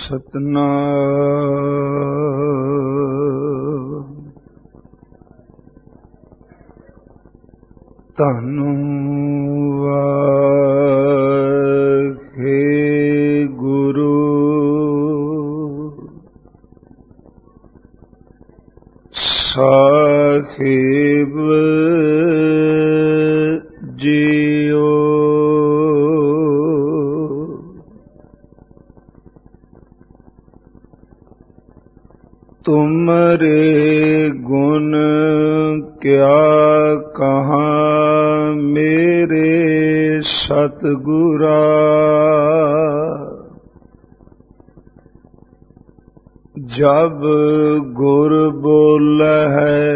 ਸਤਨਾਮ ਧੰਨ ਵਾਹਿਗੁਰੂ ਸਾਹਿਬ ਜੀਓ। ਤੁਮਰੇ ਗੁਣ ਕਿਆ ਕਹਾਂ ਮੇਰੇ ਸਤਿਗੁਰਾ, ਜਬ ਗੁਰ ਬੋਲਹਿ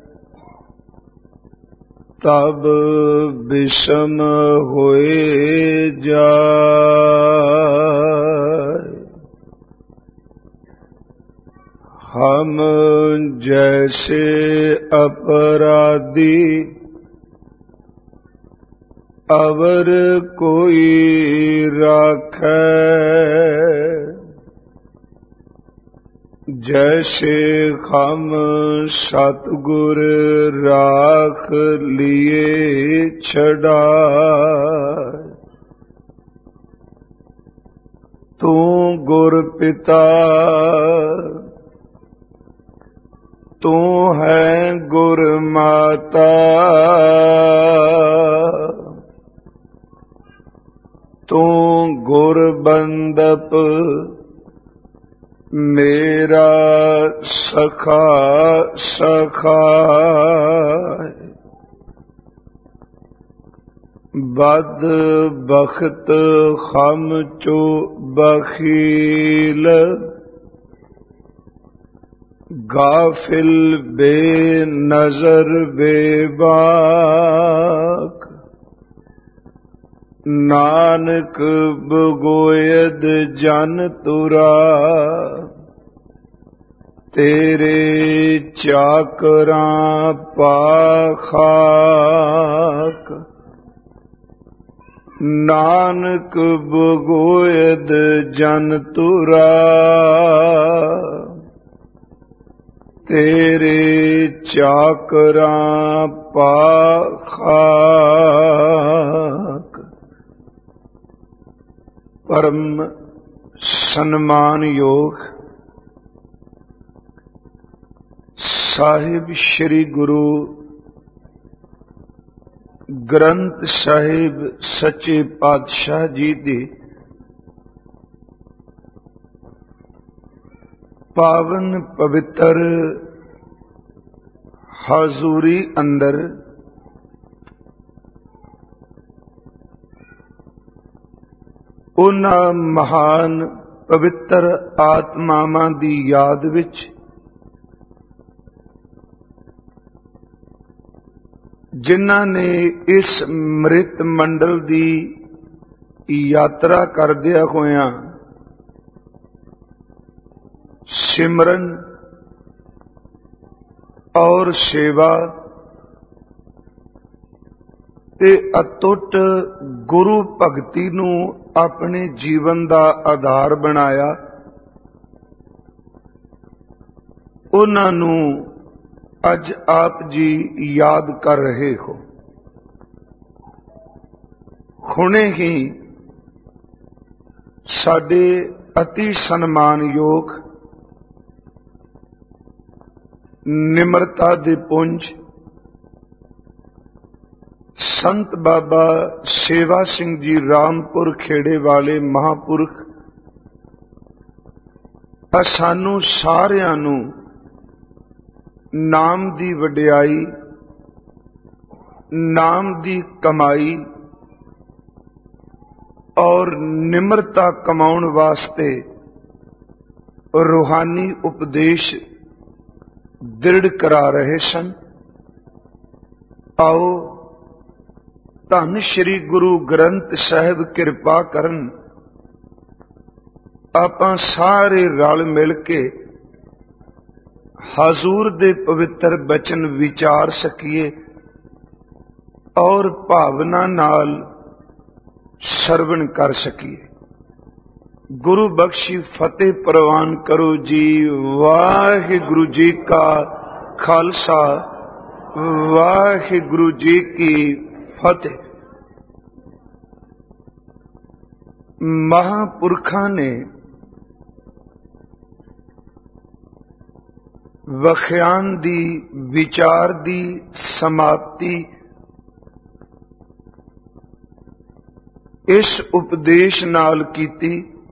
ਤਬ ਬਿਸਮ ਹੋਏ ਜਾਏ। हम जैसे अपराधी अवर कोई राखै, जैसे हम सतगुर राख लिए छड़ाए। तू गुर पिता तू है गुर माता, तू गुर बंदप मेरा सखा सखा। बद बख्त हम चो बखील, गाफिल बेनजर बेबाक। नानक बगोयद जन तुरा, तेरे चाकरां पाखाक। नानक बगोयद जन तुरा, तेरे चाकरां पाखाक। परम सन्मान योग साहिब श्री गुरु ग्रंथ साहिब सच्चे पातशाह जी दे पावन पवित्र हाजूरी अंदर उन्हां महान पवित्र आत्मावां दी याद विच जिन्हां ने इस मृत मंडल दी यात्रा करदिया होया सिमरन और सेवा ते अतुट गुरु भगती नूं अपने जीवन दा आधार बनाया, उन्हां नूं अज आप जी याद कर रहे हो। हुणे ही साडे अति सन्मानयोग निमरता दे पुंज संत बाबा सेवा सिंह जी रामपुर खेड़े वाले महापुरख सानू सारियां नू नाम दी वडियाई, नाम दी कमाई और निमरता कमाउण वास्ते रूहानी उपदेश दृढ़ करा रहे सन। आओ धन श्री गुरु ग्रंथ साहिब कृपा करन, आपां सारे रल मिल के हजूर दे पवित्र बचन विचार सकीए और भावना नाल सरवण कर सकीए। गुरु बख्शी फतेह प्रवान करो जी। वाहिगुरु जी का खालसा, वाहिगुरु जी की फतेह। महापुरखा ने वख्यान दी, विचार दी समाप्ति इस उपदेश नाल कीती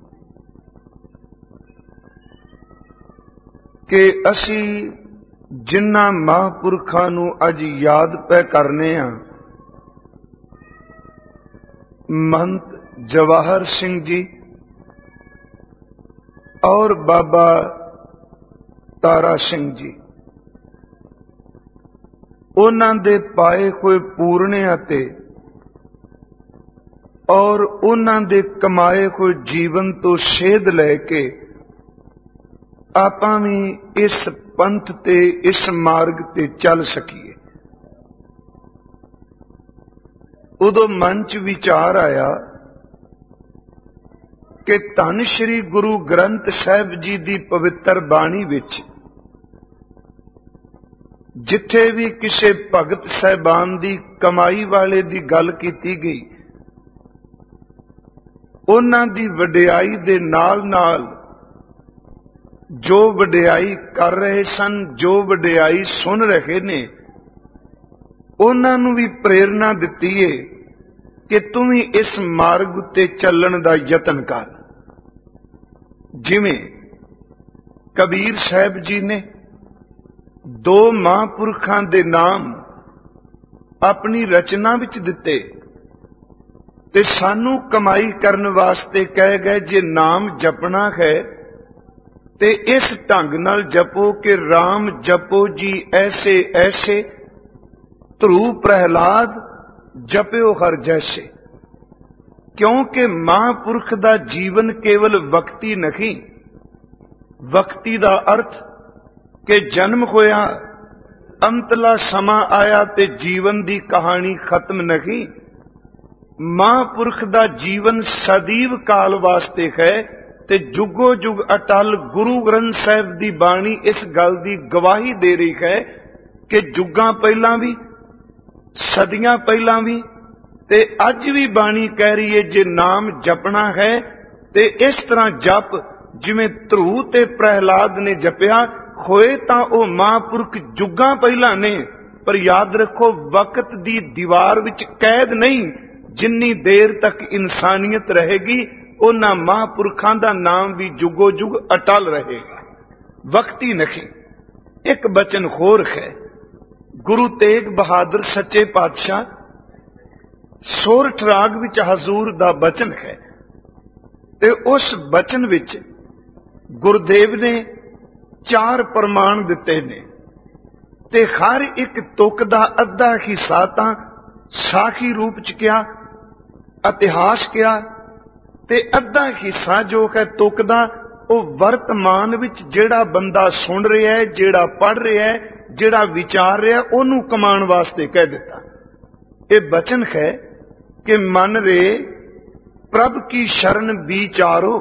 कि असी जिन्ना महापुरखा नू अज याद पै करने आ, महंत जवाहर सिंह जी और बाबा तारा सिंह जी, उन्हां दे पाए हुए पूरने अते और उन्हां दे कमाए हुए जीवन तो सेध लैके आपां भी इस पंथ ते इस मार्ग ते चल सकीए। उदों मन च विचार आया कि धन श्री गुरु ग्रंथ साहिब जी दी पवित्र बाणी विच जिथे भी किसी भगत साहिबान दी कमाई वाले दी गल कीती गई, उन्हां दी वडियाई दे नाल नाल जो वडियाई कर रहे सन, जो वडियाई सुन रहे ने, उन्हां नूं भी प्रेरणा दित्ती है कि तू भी इस मार्ग उत्ते चलण दा यतन कर। जिवें कबीर साहिब जी ने दो महापुरखां दे नाम अपनी रचना विच दिते ते सानू कमाई करन वास्ते कह गए, जे नाम जपना है ते इस ढंग नाल जपो कि राम जपो जी ऐसे ऐसे, ध्रुव प्रहलाद जप्यो हर जैसे। क्योंकि महापुरख दा जीवन केवल वक्ती नहीं, वक्ती दा अर्थ कि जन्म होया, अंतला समा आया ते जीवन दी कहानी खत्म नहीं। महापुरख दा जीवन सदैव काल वास्ते है ते जुगो जुग अटल। गुरु ग्रंथ साहिब दी बाणी इस गल दी गवाही दे रही है कि जुगां पहलां भी, सदियां पहलां भी ते अज भी बाणी कह रही है, जे नाम जपना है ते इस तरह जप जिवें ध्रुव ते प्रहलाद ने जपिया होए तां ओ महापुरख जुगां पहलां ने। पर याद रखो, वक्त दी दीवार विच कैद नहीं। जिन्नी देर तक इंसानियत रहेगी उन्हां महापुरखां दा नाम भी जुगो जुग अटल रहेगा, वक्ती नहीं। एक बचन होर है, गुरु तेग बहादुर सच्चे पातशाह सोरठ राग विच हजूर दा बचन है ते उस बचन विच गुरुदेव ने 4 प्रमाण दिते ने ते हर एक तुक दा अद्धा हिस्सा तां साखी रूप च किया, इतिहास किया, ते अद्धा हिस्सा जो है तुक दा ओ वर्तमान विच जेड़ा बंदा सुन रहा है, जेड़ा पढ़ रहा है, जेड़ा विचार रहा है, ओनू कमाण वास्ते कह दिता। ये बचन है कि मन रे प्रभ की शरण विचारो।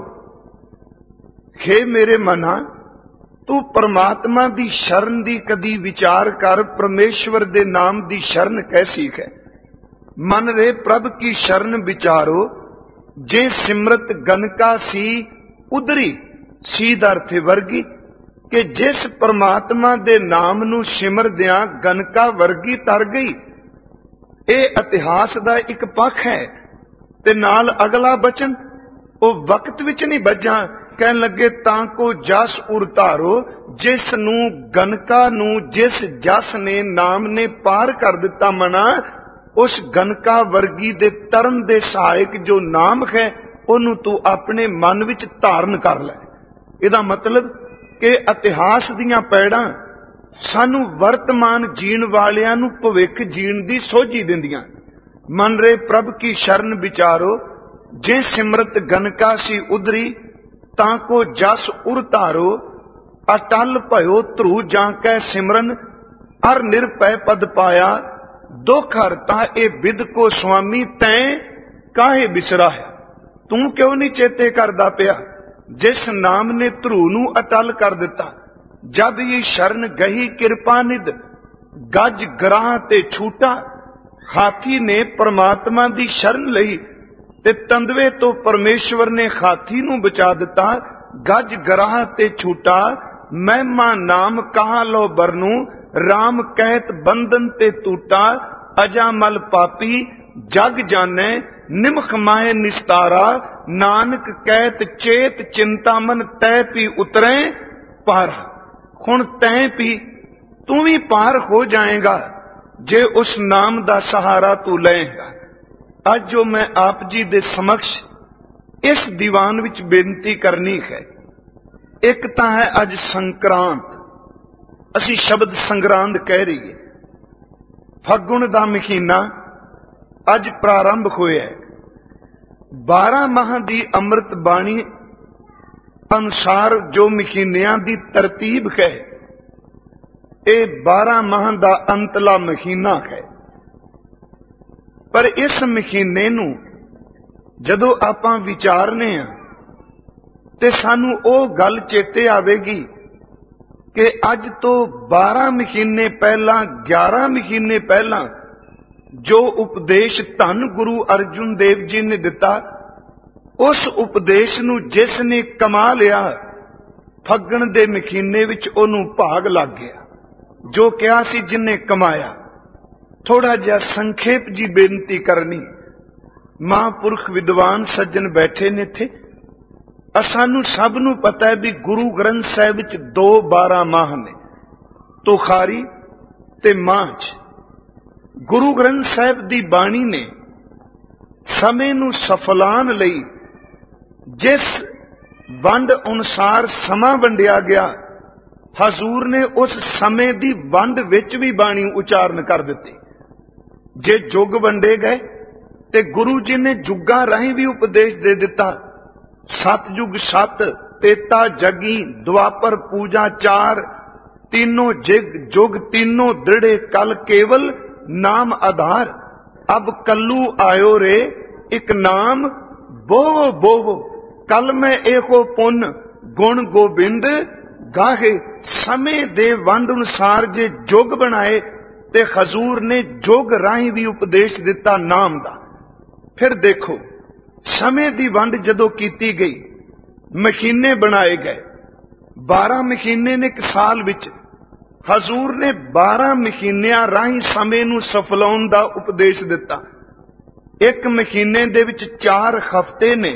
हे मेरे मना, तू परमात्मा दी शरण दी कदी विचार कर। परमेश्वर दे नाम दी शरण कैसी है। मन रे प्रभ की शरण विचारो, जे सिमरत गनका सी उदरी। सी दा अर्थ वर्गी, कि जिस परमात्मा दे नाम नू सिमर दिया गनका वर्गी तर गई। ये इतिहास दा एक पक्ष है। ते नाल अगला बचन ओ वक्त विच नहीं बजा, कहन लगे तां को जस उर धारो। जिस नू गनका नू जिस जस ने नाम ने पार कर दिता मना, उस गनका वर्गी दे तरन दे सहायक जो नाम है ओनू तू अपने मन विच धारण कर लै। इहदा मतलब कि इतिहास दीयां पैड़ां सानू वर्तमान जीण वालियां नू भविख जीण दी सोझी दिंदियां। मन रे प्रभ की शरण विचारो, जे सिमरत गनका सी उदरी। तां को जस उर धारो, अटल भयो ध्रुव जांकै सिमरन। अर निरपै पद पाया, दुख हरता ए बिद को स्वामी। तैं काहे बिसरा है। ਤੂੰ ਕਿਉਂ ਨਹੀਂ ਚੇਤੇ ਕਰਦਾ ਪਿਆ, ਜਿਸ ਨਾਮ ਨੇ ਧਰੂ ਨੂੰ ਅਟਲ ਕਰ ਦਿੱਤਾ। ਜਬ ਇਹ ਸ਼ਰਨ ਗਹੀ ਕਿਰਪਾ ਨਿਧ, ਗੱਜ ਗਰਾਹ ਤੇ ਛੂਟਾ। ਹਾਥੀ ਨੇ ਪਰਮਾਤਮਾ ਦੀ ਸ਼ਰਨ ਲਈ ਤੇ ਤੰਦਵੇ ਤੋਂ ਪਰਮੇਸ਼ਵਰ ਨੇ ਹਾਥੀ ਨੂੰ ਬਚਾ ਦਿੱਤਾ। ਗੱਜ ਗਰਾਹ ਤੇ ਛੂਟਾ, ਮਹਿਮਾ ਨਾਮ ਕਹਾਂ ਲੋ ਬਰਨੂ। ਰਾਮ ਕਹਿਤ ਬੰਧਨ ਤੇ ਟੂਟਾ, ਅਜਾਮਲ ਪਾਪੀ ਜਗ ਜਾਣੈ। ਨਿਮਖ ਮਾਏ ਨਿਸਤਾਰਾ, ਨਾਨਕ ਕਹਿਤ ਚੇਤ ਚਿੰਤਾਮਨ। ਤੈ ਪੀ ਉਤਰੈ ਪਾਰਾ। ਹੁਣ ਤੈਂ ਪੀ, ਤੂੰ ਵੀ ਪਾਰ ਹੋ ਜਾਏਗਾ ਜੇ ਉਸ ਨਾਮ ਦਾ ਸਹਾਰਾ ਤੂੰ ਲਏਗਾ। ਅੱਜ ਜੋ ਮੈਂ ਆਪ ਜੀ ਦੇ ਸਮਕਸ਼ ਇਸ ਦੀਵਾਨ ਵਿੱਚ ਬੇਨਤੀ ਕਰਨੀ ਹੈ, ਇੱਕ ਤਾਂ ਹੈ ਅੱਜ ਸੰਕਰਾਂਤ, ਅਸੀਂ ਸ਼ਬਦ ਸੰਗਰਾਂਦ ਕਹਿ ਰਹੀਏ। ਫੱਗੁਣ ਦਾ ਮਹੀਨਾ ਅੱਜ ਪ੍ਰਾਰੰਭ ਹੋਇਆ ਹੈ। 12 ਮਾਹ ਦੀ ਅੰਮ੍ਰਿਤ ਬਾਣੀ ਅਨੁਸਾਰ ਜੋ ਮਹੀਨਿਆਂ ਦੀ ਤਰਤੀਬ ਹੈ, ਇਹ 12 ਮਾਹ ਦਾ ਅੰਤਲਾ ਮਹੀਨਾ ਹੈ। ਪਰ ਇਸ ਮਹੀਨੇ ਨੂੰ ਜਦੋਂ ਆਪਾਂ ਵਿਚਾਰਨੇ ਆ ਤੇ ਸਾਨੂੰ ਉਹ ਗੱਲ ਚੇਤੇ ਆਵੇਗੀ ਕਿ ਅੱਜ ਤੋਂ 12 ਮਹੀਨੇ ਪਹਿਲਾਂ, 11 ਮਹੀਨੇ ਪਹਿਲਾਂ ਜੋ ਉਪਦੇਸ਼ ਧੰਨ ਗੁਰੂ ਅਰਜੁਨ ਦੇਵ ਜੀ ਨੇ ਦਿੱਤਾ, ਉਸ ਉਪਦੇਸ਼ ਨੂੰ ਜਿਸ ਨੇ ਕਮਾ ਲਿਆ, ਫੱਗਣ ਦੇ ਮਹੀਨੇ ਵਿੱਚ ਉਹਨੂੰ ਭਾਗ ਲੱਗ ਗਿਆ। ਜੋ ਕਿਹਾ ਸੀ ਜਿਨੇ ਕਮਾਇਆ। ਥੋੜਾ ਜਿਹਾ ਸੰਖੇਪ ਜੀ ਬੇਨਤੀ ਕਰਨੀ। ਮਹਾਂਪੁਰਖ ਵਿਦਵਾਨ ਸੱਜਣ ਬੈਠੇ ਨੇ ਇੱਥੇ। ਸਾਨੂੰ ਸਭ ਨੂੰ ਪਤਾ ਹੈ ਵੀ ਗੁਰੂ ਗ੍ਰੰਥ ਸਾਹਿਬ ਵਿੱਚ 2 12 ਮਾਹ ਨੇ, ਤੁਖਾਰੀ ਤੇ ਮਾਝ। ਗੁਰੂ ਗ੍ਰੰਥ ਸਾਹਿਬ ਦੀ ਬਾਣੀ ਨੇ ਸਮੇਂ ਨੂੰ ਸਫਲਾਨ ਲਈ ਜਿਸ ਵੰਡ ਅਨੁਸਾਰ ਸਮਾਂ ਵੰਡਿਆ ਗਿਆ, ਹਜ਼ੂਰ ਨੇ ਉਸ ਸਮੇਂ ਦੀ ਵੰਡ ਵਿੱਚ ਵੀ ਬਾਣੀ ਉਚਾਰਨ ਕਰ ਦਿੱਤੀ। ਜੇ ਯੁੱਗ ਵੰਡੇ ਗਏ ਤੇ ਗੁਰੂ ਜੀ ਨੇ ਯੁੱਗਾਂ ਰਾਹੀਂ ਵੀ ਉਪਦੇਸ਼ ਦੇ ਦਿੱਤਾ। ਸਤਯੁਗ 7, ਤੇਤਾ ਜਗੀ, ਦੁਆਪਰ ਪੂਜਾ 4, तीनों जुग तीनों दृढ़े कल केवल नाम आधार। अब कल्लू आयो रे एक नाम बोवो बोवो, कल मैं एको पुन गुण गोबिंद गाहे। समय दे वंड अनुसार जे जुग बनाए ते हजूर ने जुग राही भी उपदेश दिता नाम दा। फिर देखो समय दी वंड जदों कीती गई, महीने बनाए गए, 12 महीने ने एक साल विच हजूर ने 12 महीनियां राही समय नूं सफलाउण दा उपदेश दिता। एक महीने दे विच 4 हफ्ते ने,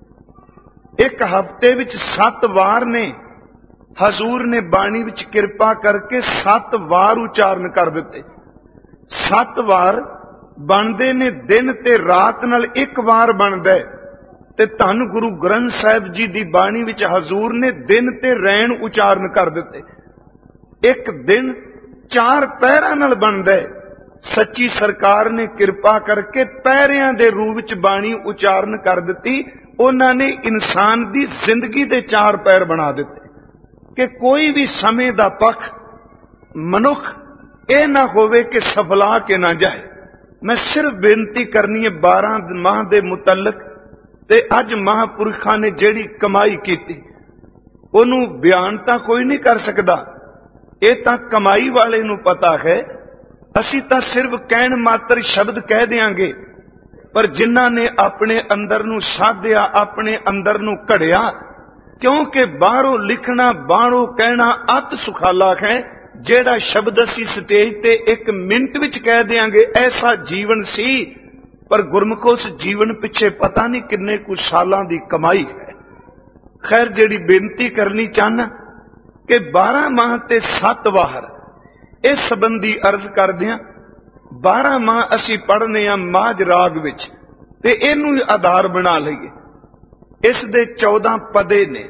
एक हफ्ते विच 7 वार ने। हजूर ने बाणी विच किरपा करके 7 वार उचारण कर दिते। 7 वार बनदे ने दिन ते रात नाल एक वार बनदा है। ते धन गुरु ग्रंथ साहिब जी दी बाणी विच हजूर ने दिन ते रैन उचारण कर दिते। एक दिन 4 पहरां नाल बनदा है। सच्ची सरकार ने किरपा करके पहरियां दे रूप विच बाणी उचारण कर दिती। उन्हां ने इंसान दी जिंदगी दे 4 पैर बना दिते कि कोई भी समय दा पख मनुख ये ना होवे कि सफला के ना जाए। मैं सिर्फ बेनती करनी है 12 माह दे मुतलक ते अज महापुरखां ने जिहड़ी कमाई कीती उहनूं बयान तां कोई नहीं कर सकदा। ये तां कमाई वाले नूं पता है। असीं तां सिर्फ कहण मात्र शब्द कह देंगे, पर जिन्हां ने अपने अंदर नूं साधिया, अपने अंदर नूं घड़िया, क्योंकि बाहरों लिखना बाहरों कहना अत सुखाला है। जेड़ा शब्द असी स्टेज ते 1 मिनट विच कह देंगे ऐसा जीवन सी, पर गुरमुख उस जीवन पिछे पता नहीं किन्ने कुछ सालां दी कमाई है। खैर जेड़ी बेनती करनी चाहना कि 12 माह ते 7 वार इस संबंधी अर्ज करदियां। 12 माह असी पढ़ने आ माझ राग विच ते इहनूं आधार बना लईए। इस दे 14 पदे ने,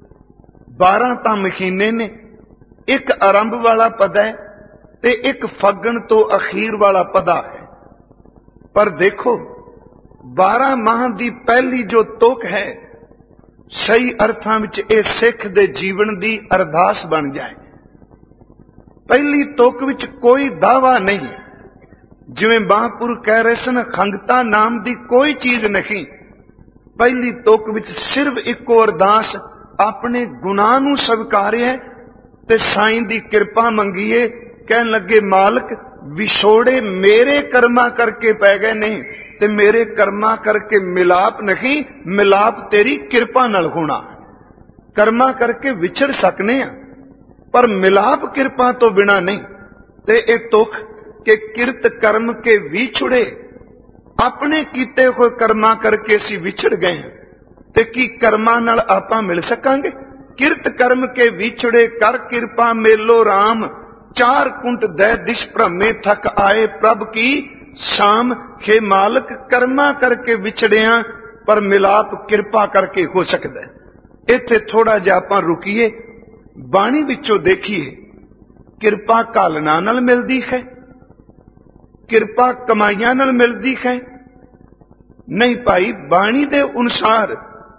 12 तां महीने ने, एक आरंभ वाला पदा है ते एक फगण तो अखीर वाला पदा है। पर देखो 12 माह दी पहली जो तुक है, सही अर्थां विच इह सिख दे जीवन दी अरदास बन जाए। पहली तुक विच कोई दावा नहीं, जिवें महापुरुष कह रहे सन, खंगता नाम दी कोई चीज नहीं। ਪਹਿਲੀ ਤੁਕ ਵਿੱਚ ਸਿਰਫ ਇੱਕੋ ਅਰਦਾਸ ਆਪਣੇ ਗੁਨਾਹ ਨੂੰ ਸਵੀਕਾਰਿਆ ਤੇ ਸਾਈਂ ਦੀ ਕਿਰਪਾ ਮੰਗੀਏ। ਕਹਿਣ ਲੱਗੇ ਮਾਲਕ ਵਿਛੋੜੇ ਮੇਰੇ ਕਰਮਾਂ ਕਰਕੇ ਪੈ ਗਏ ਨੇ ਤੇ ਮੇਰੇ ਕਰਮਾਂ ਕਰਕੇ ਮਿਲਾਪ ਨਹੀਂ, ਮਿਲਾਪ ਤੇਰੀ ਕਿਰਪਾ ਨਾਲ ਹੋਣਾ। ਕਰਮਾਂ ਕਰਕੇ ਵਿਛੜ ਸਕਨੇ ਆ ਪਰ ਮਿਲਾਪ ਕਿਰਪਾ ਤੋਂ ਬਿਨਾ ਨਹੀਂ। ਤੇ ਇਹ ਤੁਖ ਕਿ ਕਿਰਤ ਕਰਮ ਕੇ ਵਿਛੜੇ, ਆਪਣੇ ਕੀਤੇ ਹੋਏ ਕਰਮਾਂ ਕਰਕੇ ਅਸੀਂ ਵਿਛੜ ਗਏ ਤੇ ਕੀ ਕਰਮਾਂ ਨਾਲ ਆਪਾਂ ਮਿਲ ਸਕਾਂਗੇ? ਕਿਰਤ ਕਰਮ ਕੇ ਵਿਛੜੇ ਕਰ ਕਿਰਪਾ ਮੇਲੋ ਰਾਮ, ਚਾਰ ਕੁੰਟ ਦੈ ਦਿਸ਼ ਭ੍ਰਮੇ ਥਕ ਆਏ ਪ੍ਰਭ ਕੀ ਸ਼ਾਮ। ਖੇ ਮਾਲਕ ਕਰਮਾਂ ਕਰਕੇ ਵਿਛੜਿਆ ਪਰ ਮਿਲਾਪ ਕਿਰਪਾ ਕਰਕੇ ਹੋ ਸਕਦਾ। ਇੱਥੇ ਥੋੜਾ ਜਿਹਾ ਆਪਾਂ ਰੁਕੀਏ, ਬਾਣੀ ਵਿੱਚੋਂ ਦੇਖੀਏ। ਕਿਰਪਾ ਘਾਲਣਾ ਨਾਲ ਮਿਲਦੀ ਹੈ, ਕਿਰਪਾ ਕਮਾਈਆਂ ਨਾਲ ਮਿਲਦੀ ਹੈ? ਨਹੀਂ ਭਾਈ, ਬਾਣੀ ਦੇ ਅਨੁਸਾਰ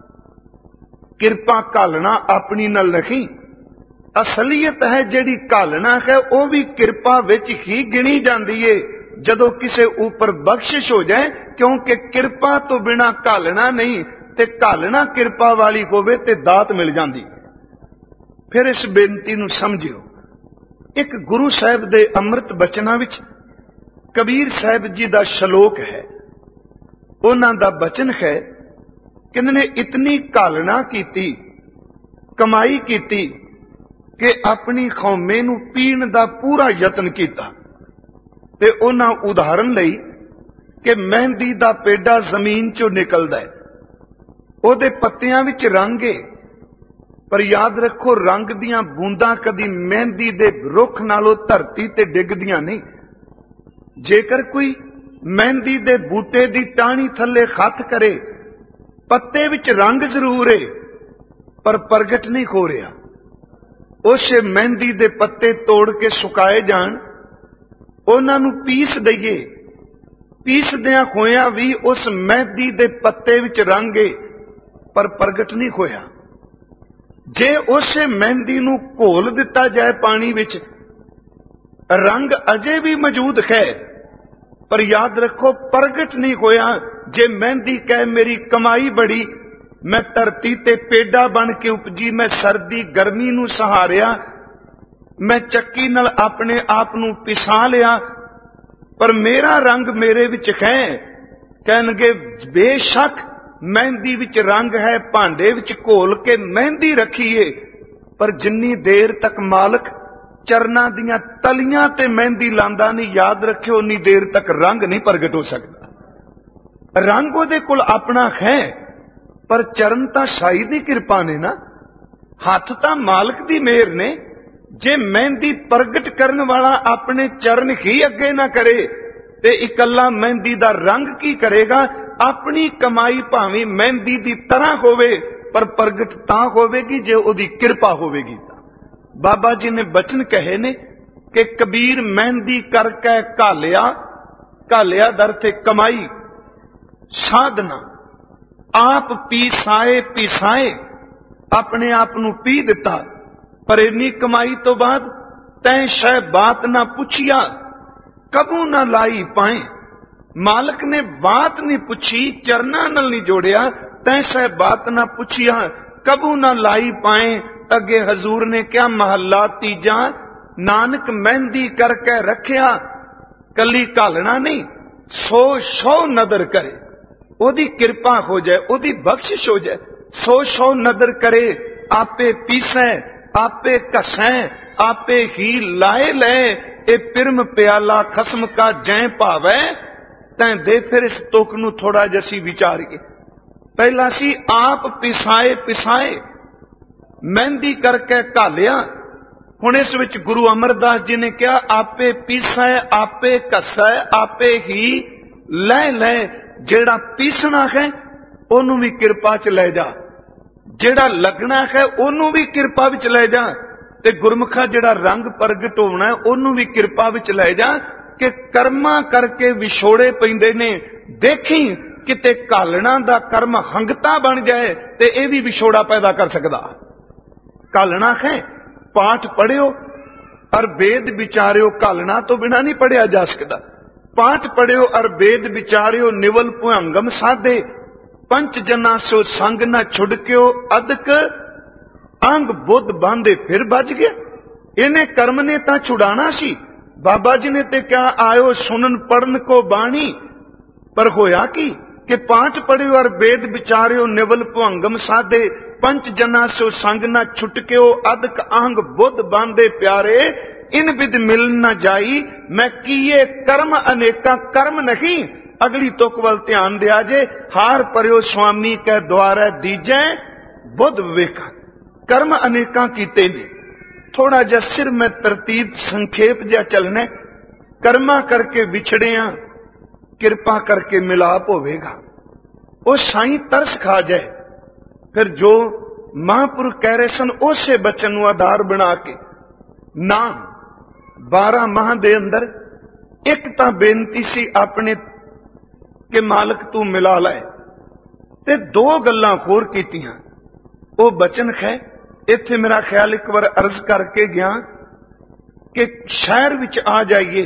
ਕਿਰਪਾ ਘਾਲਣਾ ਆਪਣੀ ਨਾਲ ਨਹੀਂ। ਅਸਲੀਅਤ ਹੈ ਜਿਹੜੀ ਘਾਲਣਾ ਹੈ ਉਹ ਵੀ ਕਿਰਪਾ ਵਿੱਚ ਹੀ ਗਿਣੀ ਜਾਂਦੀ ਏ ਜਦੋਂ ਕਿਸੇ ਉੱਪਰ ਬਖਸ਼ਿਸ਼ ਹੋ ਜਾਏ, ਕਿਉਂਕਿ ਕਿਰਪਾ ਤੋਂ ਬਿਨਾ ਘਾਲਣਾ ਨਹੀਂ ਤੇ ਘਾਲਣਾ ਕਿਰਪਾ ਵਾਲੀ ਹੋਵੇ ਤੇ ਦਾਤ ਮਿਲ ਜਾਂਦੀ। ਫਿਰ ਇਸ ਬੇਨਤੀ ਨੂੰ ਸਮਝਿਓ। ਇੱਕ ਗੁਰੂ ਸਾਹਿਬ ਦੇ ਅੰਮ੍ਰਿਤ ਬਚਨਾਂ ਵਿੱਚ ਕਬੀਰ ਸਾਹਿਬ ਜੀ ਦਾ ਸ਼ਲੋਕ ਹੈ। ਉਹਨਾਂ ਦਾ ਬਚਨ ਹੈ, ਕਿੰਨੇ ਨੇ ਇਤਨੀ ਘਾਲਣਾ ਕੀਤੀ, ਕਮਾਈ ਕੀਤੀ ਕਿ ਆਪਣੀ ਖੌਮੇ ਨੂੰ ਪੀਣ ਦਾ ਪੂਰਾ ਯਤਨ ਕੀਤਾ। ਤੇ ਉਹਨਾਂ ਉਦਾਹਰਨ ਲਈ ਕਿ ਮਹਿੰਦੀ ਦਾ ਪੇਡਾ ਜ਼ਮੀਨ ਚੋਂ ਨਿਕਲਦਾ ਹੈ, ਉਹਦੇ ਪੱਤਿਆਂ ਵਿੱਚ ਰੰਗ ਏ, ਪਰ ਯਾਦ ਰੱਖੋ ਰੰਗ ਦੀਆਂ ਬੂੰਦਾਂ ਕਦੀ ਮਹਿੰਦੀ ਦੇ ਰੁੱਖ ਨਾਲੋਂ ਧਰਤੀ ਤੇ ਡਿੱਗਦੀਆਂ ਨਹੀਂ। ਜੇਕਰ ਕੋਈ ਮਹਿੰਦੀ ਦੇ ਬੂਟੇ ਦੀ ਟਾਹਣੀ ਥੱਲੇ ਹੱਥ ਕਰੇ, ਪੱਤੇ ਵਿੱਚ ਰੰਗ ਜ਼ਰੂਰ ਏ ਪਰ ਪ੍ਰਗਟ ਨਹੀਂ ਹੋ ਰਿਹਾ। ਉਸੇ ਮਹਿੰਦੀ ਦੇ ਪੱਤੇ ਤੋੜ ਕੇ ਸੁਕਾਏ ਜਾਣ, ਉਹਨਾਂ ਨੂੰ ਪੀਸ ਦਈਏ, ਪੀਸਦਿਆਂ ਹੋਇਆਂ ਵੀ ਉਸ ਮਹਿੰਦੀ ਦੇ ਪੱਤੇ ਵਿੱਚ ਰੰਗ ਏ ਪਰ ਪ੍ਰਗਟ ਨਹੀਂ ਹੋਇਆ। ਜੇ ਉਸੇ ਮਹਿੰਦੀ ਨੂੰ ਘੋਲ ਦਿੱਤਾ ਜਾਏ ਪਾਣੀ ਵਿੱਚ, ਰੰਗ ਅਜੇ ਵੀ ਮੌਜੂਦ ਹੈ ਪਰ ਯਾਦ ਰੱਖੋ ਪ੍ਰਗਟ ਨਹੀਂ ਹੋਇਆ। ਜੇ ਮਹਿੰਦੀ ਕਹੇ ਮੇਰੀ ਕਮਾਈ ਬੜੀ, ਮੈਂ ਧਰਤੀ ਤੇ ਪੇਡਾ ਬਣ ਕੇ ਉਪਜੀ, ਮੈਂ ਸਰਦੀ ਗਰਮੀ ਨੂੰ ਸਹਾਰਿਆ, ਮੈਂ ਚੱਕੀ ਨਾਲ ਆਪਣੇ ਆਪ ਨੂੰ ਪਿਸਾ ਲਿਆ, ਪਰ ਮੇਰਾ ਰੰਗ ਮੇਰੇ ਵਿੱਚ ਹੈ। ਕਹਿਣਗੇ ਬੇਸ਼ੱਕ ਮਹਿੰਦੀ ਵਿੱਚ ਰੰਗ ਹੈ, ਭਾਂਡੇ ਵਿੱਚ ਘੋਲ ਕੇ ਮਹਿੰਦੀ ਰੱਖੀਏ, ਪਰ ਜਿੰਨੀ ਦੇਰ ਤੱਕ ਮਾਲਕ ਚਰਨਾਂ ਦੀਆਂ ਤਲੀਆਂ ਤੇ ਮਹਿੰਦੀ ਲਾਂਦਾ ਨਹੀਂ, ਯਾਦ ਰੱਖਿਓ ਉਨੀ ਦੇਰ ਤੱਕ ਰੰਗ ਨਹੀਂ ਪ੍ਰਗਟ ਹੋ ਸਕਦਾ। ਰੰਗ ਉਹਦੇ ਕੋਲ ਆਪਣਾ ਹੈ ਪਰ ਚਰਨ ਤਾਂ ਸਾਈ ਦੀ ਕਿਰਪਾ ਨੇ ਨਾ, ਹੱਥ ਤਾਂ ਮਾਲਕ ਦੀ ਮਿਹਰ ਨੇ। ਜੇ ਮਹਿੰਦੀ ਪ੍ਰਗਟ ਕਰਨ ਵਾਲਾ ਆਪਣੇ ਚਰਨ ਹੀ ਅੱਗੇ ਨਾ ਕਰੇ ਤੇ ਇਕੱਲਾ ਮਹਿੰਦੀ ਦਾ ਰੰਗ ਕੀ ਕਰੇਗਾ? ਆਪਣੀ ਕਮਾਈ ਭਾਵੇਂ ਮਹਿੰਦੀ ਦੀ ਤਰ੍ਹਾਂ ਹੋਵੇ ਪਰ ਪ੍ਰਗਟ ਤਾਂ ਹੋਵੇਗੀ ਜੇ ਉਹਦੀ ਕਿਰਪਾ ਹੋਵੇਗੀ। ਬਾਬਾ ਜੀ ਨੇ ਬਚਨ ਕਹੇ ਨੇ ਕਿ ਕਬੀਰ ਮਹਿੰਦੀ ਕਰਕੇ ਘਾਲਿਆ, ਘਾਲਿਆ ਦਰ ਤੇ ਕਮਾਈ ਸਾਧਨਾ, ਆਪ ਪੀਸਾਏ ਪਿਸਾਏ, ਆਪਣੇ ਆਪ ਨੂੰ ਪੀ ਦਿੱਤਾ, ਪਰ ਇੰਨੀ ਕਮਾਈ ਤੋਂ ਬਾਅਦ ਤੈਂ ਸ਼ੈ ਬਾਤ ਨਾ ਪੁੱਛਿਆ, ਕਬੂ ਨਾ ਲਾਈ ਪਾਏ। ਮਾਲਕ ਨੇ ਬਾਤ ਨਹੀਂ ਪੁੱਛੀ, ਚਰਨਾਂ ਨਾਲ ਨਹੀਂ ਜੋੜਿਆ, ਤੈਂ ਸ਼ੈ ਬਾਤ ਨਾ ਪੁੱਛਿਆ, ਕਬੂ ਨਾ ਲਾਈ ਪਾਏ। ਅੱਗੇ ਹਜ਼ੂਰ ਨੇ ਕਿਹਾ ਮਹੱਲਾ ਤੀਜਾ, ਨਾਨਕ ਮਹਿੰਦੀ ਕਰਕੇ ਰੱਖਿਆ, ਕੱਲੀ ਘਾਲਣਾ ਨਹੀਂ, ਸੋ ਨਦਰ ਕਰੇ, ਉਹਦੀ ਕਿਰਪਾ ਹੋ ਜਾਏ, ਉਹਦੀ ਬਖਸ਼ਿਸ਼ ਹੋ ਜਾਏ। ਸੋ ਨਦਰ ਕਰੇ, ਆਪੇ ਪੀਸੈ ਆਪੇ ਘਸੈ, ਆਪੇ ਹੀ ਲਾਏ ਲੈ, ਇਹ ਪਿਰਮ ਪਿਆਲਾ ਖਸਮ ਕਾ ਜੈ ਭਾਵੈ। ਤੈਂ ਦੇ ਫਿਰ ਇਸ ਤੁਕ ਨੂੰ ਥੋੜਾ ਜਿਹਾ ਅਸੀਂ ਵਿਚਾਰੀਏ। ਪਹਿਲਾਂ ਸੀ ਆਪ ਪਿਸਾਏ ਪਿਸਾਏ, ਮਹਿੰਦੀ ਕਰਕੇ ਘਾਲਿਆ। ਹੁਣ ਇਸ ਵਿੱਚ ਗੁਰੂ ਅਮਰਦਾਸ ਜੀ ਨੇ ਕਿਹਾ ਆਪੇ ਪੀਸੈ ਆਪੇ ਘਸੈ ਆਪੇ ਹੀ ਲੈ ਲੈ। ਜਿਹੜਾ ਪੀਸਣਾ ਹੈ ਉਹਨੂੰ ਵੀ ਕਿਰਪਾ ਚ ਲੈ ਜਾ, ਜਿਹੜਾ ਲੱਗਣਾ ਹੈ ਉਹਨੂੰ ਵੀ ਕਿਰਪਾ ਵਿੱਚ ਲੈ ਜਾ, ਤੇ ਗੁਰਮੁਖਾ ਜਿਹੜਾ ਰੰਗ ਪ੍ਰਗਟ ਹੋਣਾ ਹੈ ਉਹਨੂੰ ਵੀ ਕਿਰਪਾ ਵਿੱਚ ਲੈ ਜਾ। ਕਿ ਕਰਮਾਂ ਕਰਕੇ ਵਿਛੋੜੇ ਪੈਂਦੇ ਨੇ, ਦੇਖੀ ਕਿਤੇ ਘਾਲਣਾ ਦਾ ਕਰਮ ਹੰਗਤਾ ਬਣ ਜਾਏ ਤੇ ਇਹ ਵੀ ਵਿਛੋੜਾ ਪੈਦਾ ਕਰ ਸਕਦਾ। ਘਾਲਣਾ ਹੈ, ਪਾਠ ਪੜਿਓ ਅਰ ਵੇਦ ਵਿਚਾਰਿਓ, ਘਾਲਣਾ ਤੋਂ ਬਿਨਾ ਨਹੀਂ ਪੜਿਆ ਜਾ ਸਕਦਾ। ਪਾਠ ਪੜਿਓ ਅਰ ਵੇਦ ਵਿਚਾਰਿਓ, ਨਿਵਲ ਭੁਅੰਗਮ ਸਾਧੇ, पंच जना सो संग ना छुड़क्यो अदक अंग बुद्ध बांधे फिर बज गया। इन्हें कर्म ने तां छुड़ाना सी। बाबा जी ने ते क्या आयो सुनन पढ़न को बाणी, पर होया कि पाठ पढ़ियो और वेद विचारियो निवल भुअंगम साधे पंच जना सो संग ना छुटक्यो अदक अंग बुद्ध बांधे प्यारे इन विद मिल न जाई। मैं किए कर्म अनेका कर्म नहीं। अगली तुक वल ध्यान दिया जे हार परियो स्वामी कै द्वारा दीजै बुद्ध विवेका। कर्म अनेका कीते ने। थोड़ा जा सिर में तरतीब संखेप जा चलने। कर्मा करके विछड़िया किरपा करके मिलाप होवेगा। वो साईं तरस खा जाए। फिर जो महापुरुष कह रहे सन उसे बचन नूं आधार बना के नाम 12 माह दे अंदर एक तां बेनती सी अपने के मालक तू मिला लै, ते 2 गल्लां होर कीतियां। वो बचन है इत्थे मेरा ख्याल एक बार अर्ज करके गया कि शहर विच आ जाइए,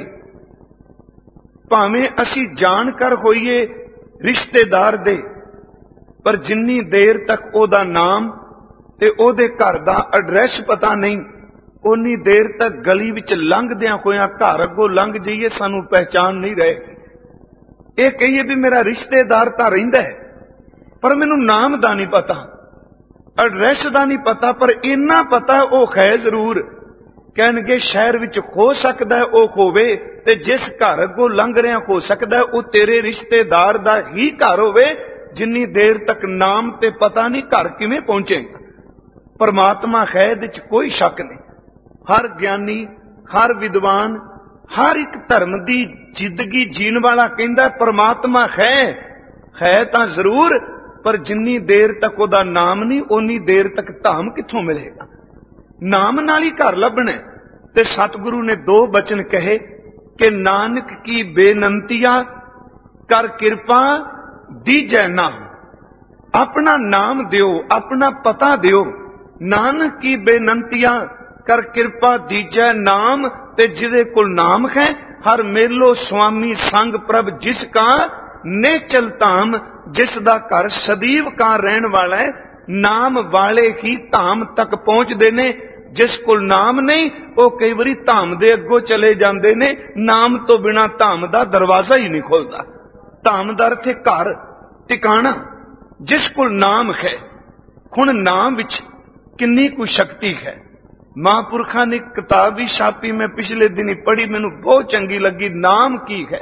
भावें असी जानकार होइए रिश्तेदार दे, पर जिन्नी देर तक ओदा नाम ते ओदे घर दा एड्रैस पता नहीं, उन्नी देर तक गली विच लंघदियां होइयां घर अगों लंघ जाइए सानू पहचान नहीं रहे। ये कहिए भी मेरा रिश्तेदार तां रहिंदा है, पर मैनू नाम दा नहीं पता, एड्रैस दा नहीं पता, पर इन्ना पता वो है जरूर। कहणगे शहर विच हो सकदा है वो होवे, ते जिस घर अगों लंघ रिहा हो सकदा है वो तेरे रिश्तेदार दा ही घर होवे। जिन्नी देर तक नाम ते पता नहीं घर किवें पहुंचेगा। परमात्मा है इहदे च कोई शक नहीं। हर ज्ञानी हर विद्वान हर एक धर्म की जिंदगी जीण वाला कहंदा परमात्मा है तां जरूर, पर जिन्नी देर तक ओदा नाम नहीं उन्नी देर तक धाम कित्थों मिलेगा। नाम नाल ही घर लभना। ते सतगुरु ने 2 बचन कहे कि नानक की बेनंतिया कर कृपा दीजै नाम। अपना नाम दियो, अपना पता दियो। नानक की बेनंतिया कर कृपा दीजै नाम। ते जिदे कुल नाम है हर मेलो स्वामी संग प्रभ जिसका नेचल धाम। जिसदा घर सदीव का रहन वाला है, नाम वाले ही धाम तक पहुंचते ने। जिस कोल नाम नहीं वो कई बारी धाम दे अगों चले जाते ने। नाम तो बिना धाम दा दरवाजा ही नहीं खुलता। धाम दा अर्थ है घर टिकाणा। जिस कोल नाम है, हुण नाम विच किन्नी कुछ शक्ति है। महापुरखा ने किताब भी छापी, मैं पिछले दिन ही पढ़ी, मैनू बहुत चंगी लगी। नाम की है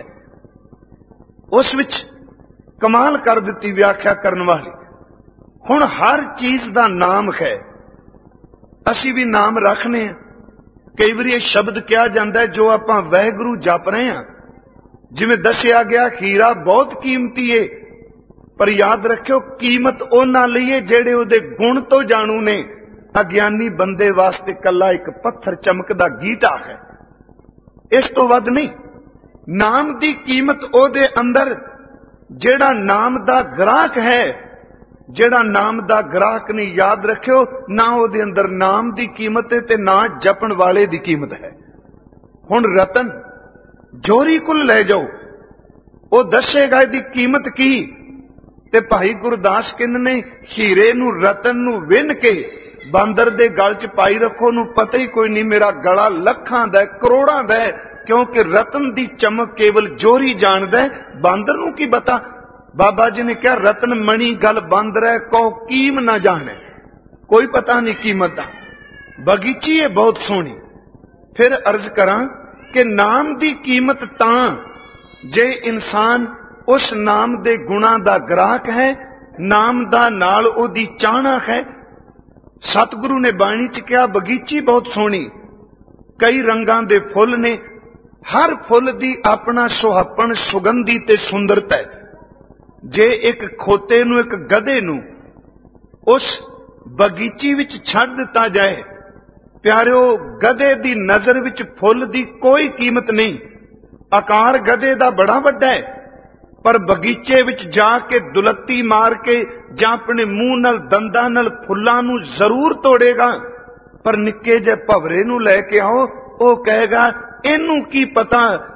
उस विच कमाल कर दी व्याख्या करने वाली। हुण हर चीज दा नाम है। असी भी नाम रखने हैं। कई बार यह शब्द कहा जाता है जो आपां वाहिगुरू जप रहे हैं, जिवें दसिया गया हीरा बहुत कीमती है, पर याद रखियो कीमत उन्हां लई है जिहड़े उहदे गुण तो जाणू ने। अज्ञानी बंदे वास्ते कला एक पत्थर चमकदा गीटा है, इस तो वध नहीं। नाम दी कीमत ओहदे अंदर जेड़ा नाम दा ग्राहक है, जेड़ा नाम दा ग्राहक नहीं, याद रखियो ना ओहदे अंदर नाम दी कीमत है ते ना जपण वाले दी कीमत है। हुण रतन जोरी कुल ले जाओ, वो दसेगा इहदी कीमत की। ते भाई गुरदास कहंदे ने हीरे नू रतन नू विन के बांदर दे गल च पाई रखो, नू पता ही कोई नहीं मेरा गला लखां दा करोड़ां दा, क्योंकि रतन दी चमक केवल जोरी जानदा है, बांदर नू की पता। बाबा जी ने कहा रतन मणि गल बांदर है कहो कीम ना जाने, कोई पता नहीं कीमत दा। बगीची है बहुत सोहनी। फिर अर्ज करा कि नाम दी कीमत तां जे इंसान उस नाम दे गुणा दा ग्राहक है, नाम दा नाल ओदी चाहना है। सतगुरु ने बाणी च कहा बगीची बहुत सोहनी, कई रंगां दे फुੱਲ ने, हर फुੱਲ दी अपना सुहापन सुगंधी ते सुंदरता है। जे एक खोते नू एक गधे नू उस बगीची विच छड़ दिता जाए, प्यारिओ गधे दी नजर विच फुੱਲ दी कोई कीमत नहीं। आकार गधे दा बड़ा वड्डा है, पर बगीचे विच जाके दुलत्ती मार के जां अपने मूंह नाल दंदां नाल फुੱਲਾਂ नू जरूर तोड़ेगा, पर निक्के जे भवरे नू लैके आओ वो कहेगा इनू की पता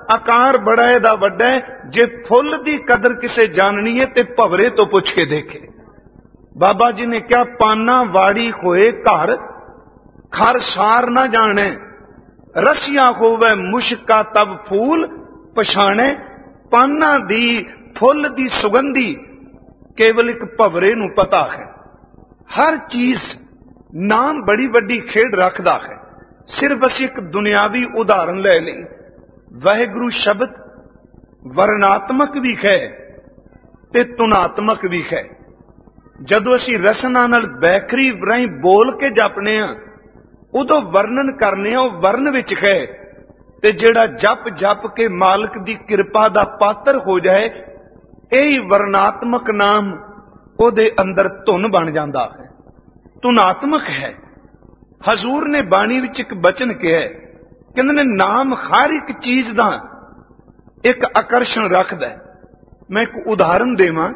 आकार बड़ा इहदा वड्डा है। जे फुल दी कदर किसे जाननी है ते भवरे तो पुछ के देखे। बाबा जी ने क्या पाना वाड़ी होए घर, खर सार ना जाने, रसिया होवे मुश्का तब फूल पछाणे। पाना दी फुल दी सुगंधी केवल एक भवरे नूं पता है। हर चीज नाम बड़ी बड़ी खेड रखदा है। सिर्फ असीं एक दुनियावी उदाहरण ले लई, वाहिगुरू शब्द वर्णात्मक भी है ते तुनात्मक भी है। जदों असीं रसना नाल बैखरी राहीं बोल के जपने आ, उदों वर्णन करने आ, वो वर्ण विच है। ते जिहड़ा जप जप के मालिक दी किरपा दा पात्र हो जाए, यही वर्णात्मक नाम ओदे अंदर धुन बन जाता है, तुनात्मक है। हजूर ने बाणी विच एक बचन कहा, कहंदे ने नाम हर एक चीज दा एक आकर्षण रखदा है। मैं एक उदाहरण देवां।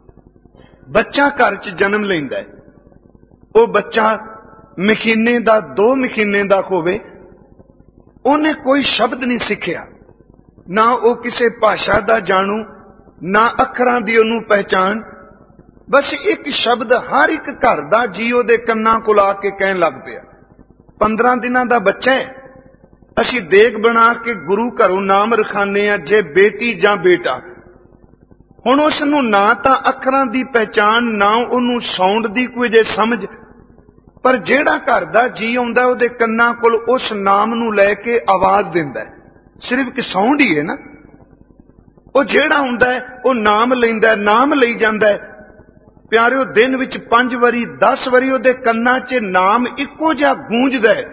बच्चा घर च जन्म लैंदा है, वो बच्चा महीने दा 2 महीने दा होवे, उन्हें कोई शब्द नहीं सीखिया, ना वो किसी भाषा दा जानू, ना अखरां दी ओनू पहचान। बस एक शब्द हर एक घर दा जी ओदे कन्नां कोल आके कहन लग पिया। 15 दिनां दा बच्चा है, असीं देग बना के गुरु घरों नाम रखाने आ, जे बेटी जां बेटा। हुण उस नूं ना तां अखरां दी पहचान, ना उहनूं साउंड दी कोई जे समझ, पर जेड़ा घर दा जी आउंदा उहदे कन्नां कोल उस नाम नूं लैके आवाज दिंदा है। सिर्फ कि साउंड ही है ना। वो जेड़ा हुंदा है वो नाम लैंदा है, नाम लई जांदा है। प्यारिओ, दिन विच 5 वारी 10 वारी उहदे कन्नां 'च नाम इक्को जिहा गूंजदा है।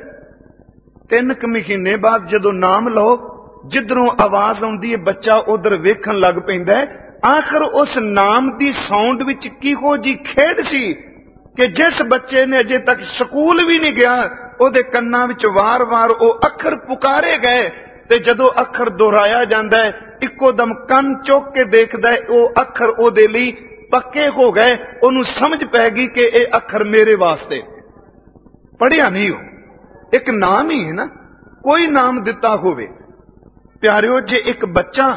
3 महीने बाद जदों नाम लो, जिधरों आवाज आउंदी है बच्चा उधर वेखण लग पैंदा है। आखिर उस नाम दी साउंड विच किहो जी खेड सी कि जिस बच्चे ने अजे तक स्कूल भी नहीं गया, उहदे कन्नां विच वार वार वो अखर पुकारे गए। ते जदों अखर दोहराया जांदा है, इक्को दम कन चुक के देखदा है, वो अखर उहदे लई पक्के हो गए। उहनूं समझ पै गई कि ये अखर मेरे वास्ते। पढ़िया नहीं हो, एक नाम ही है ना, कोई नाम दिता होवे। प्यारिओ, जे एक बच्चा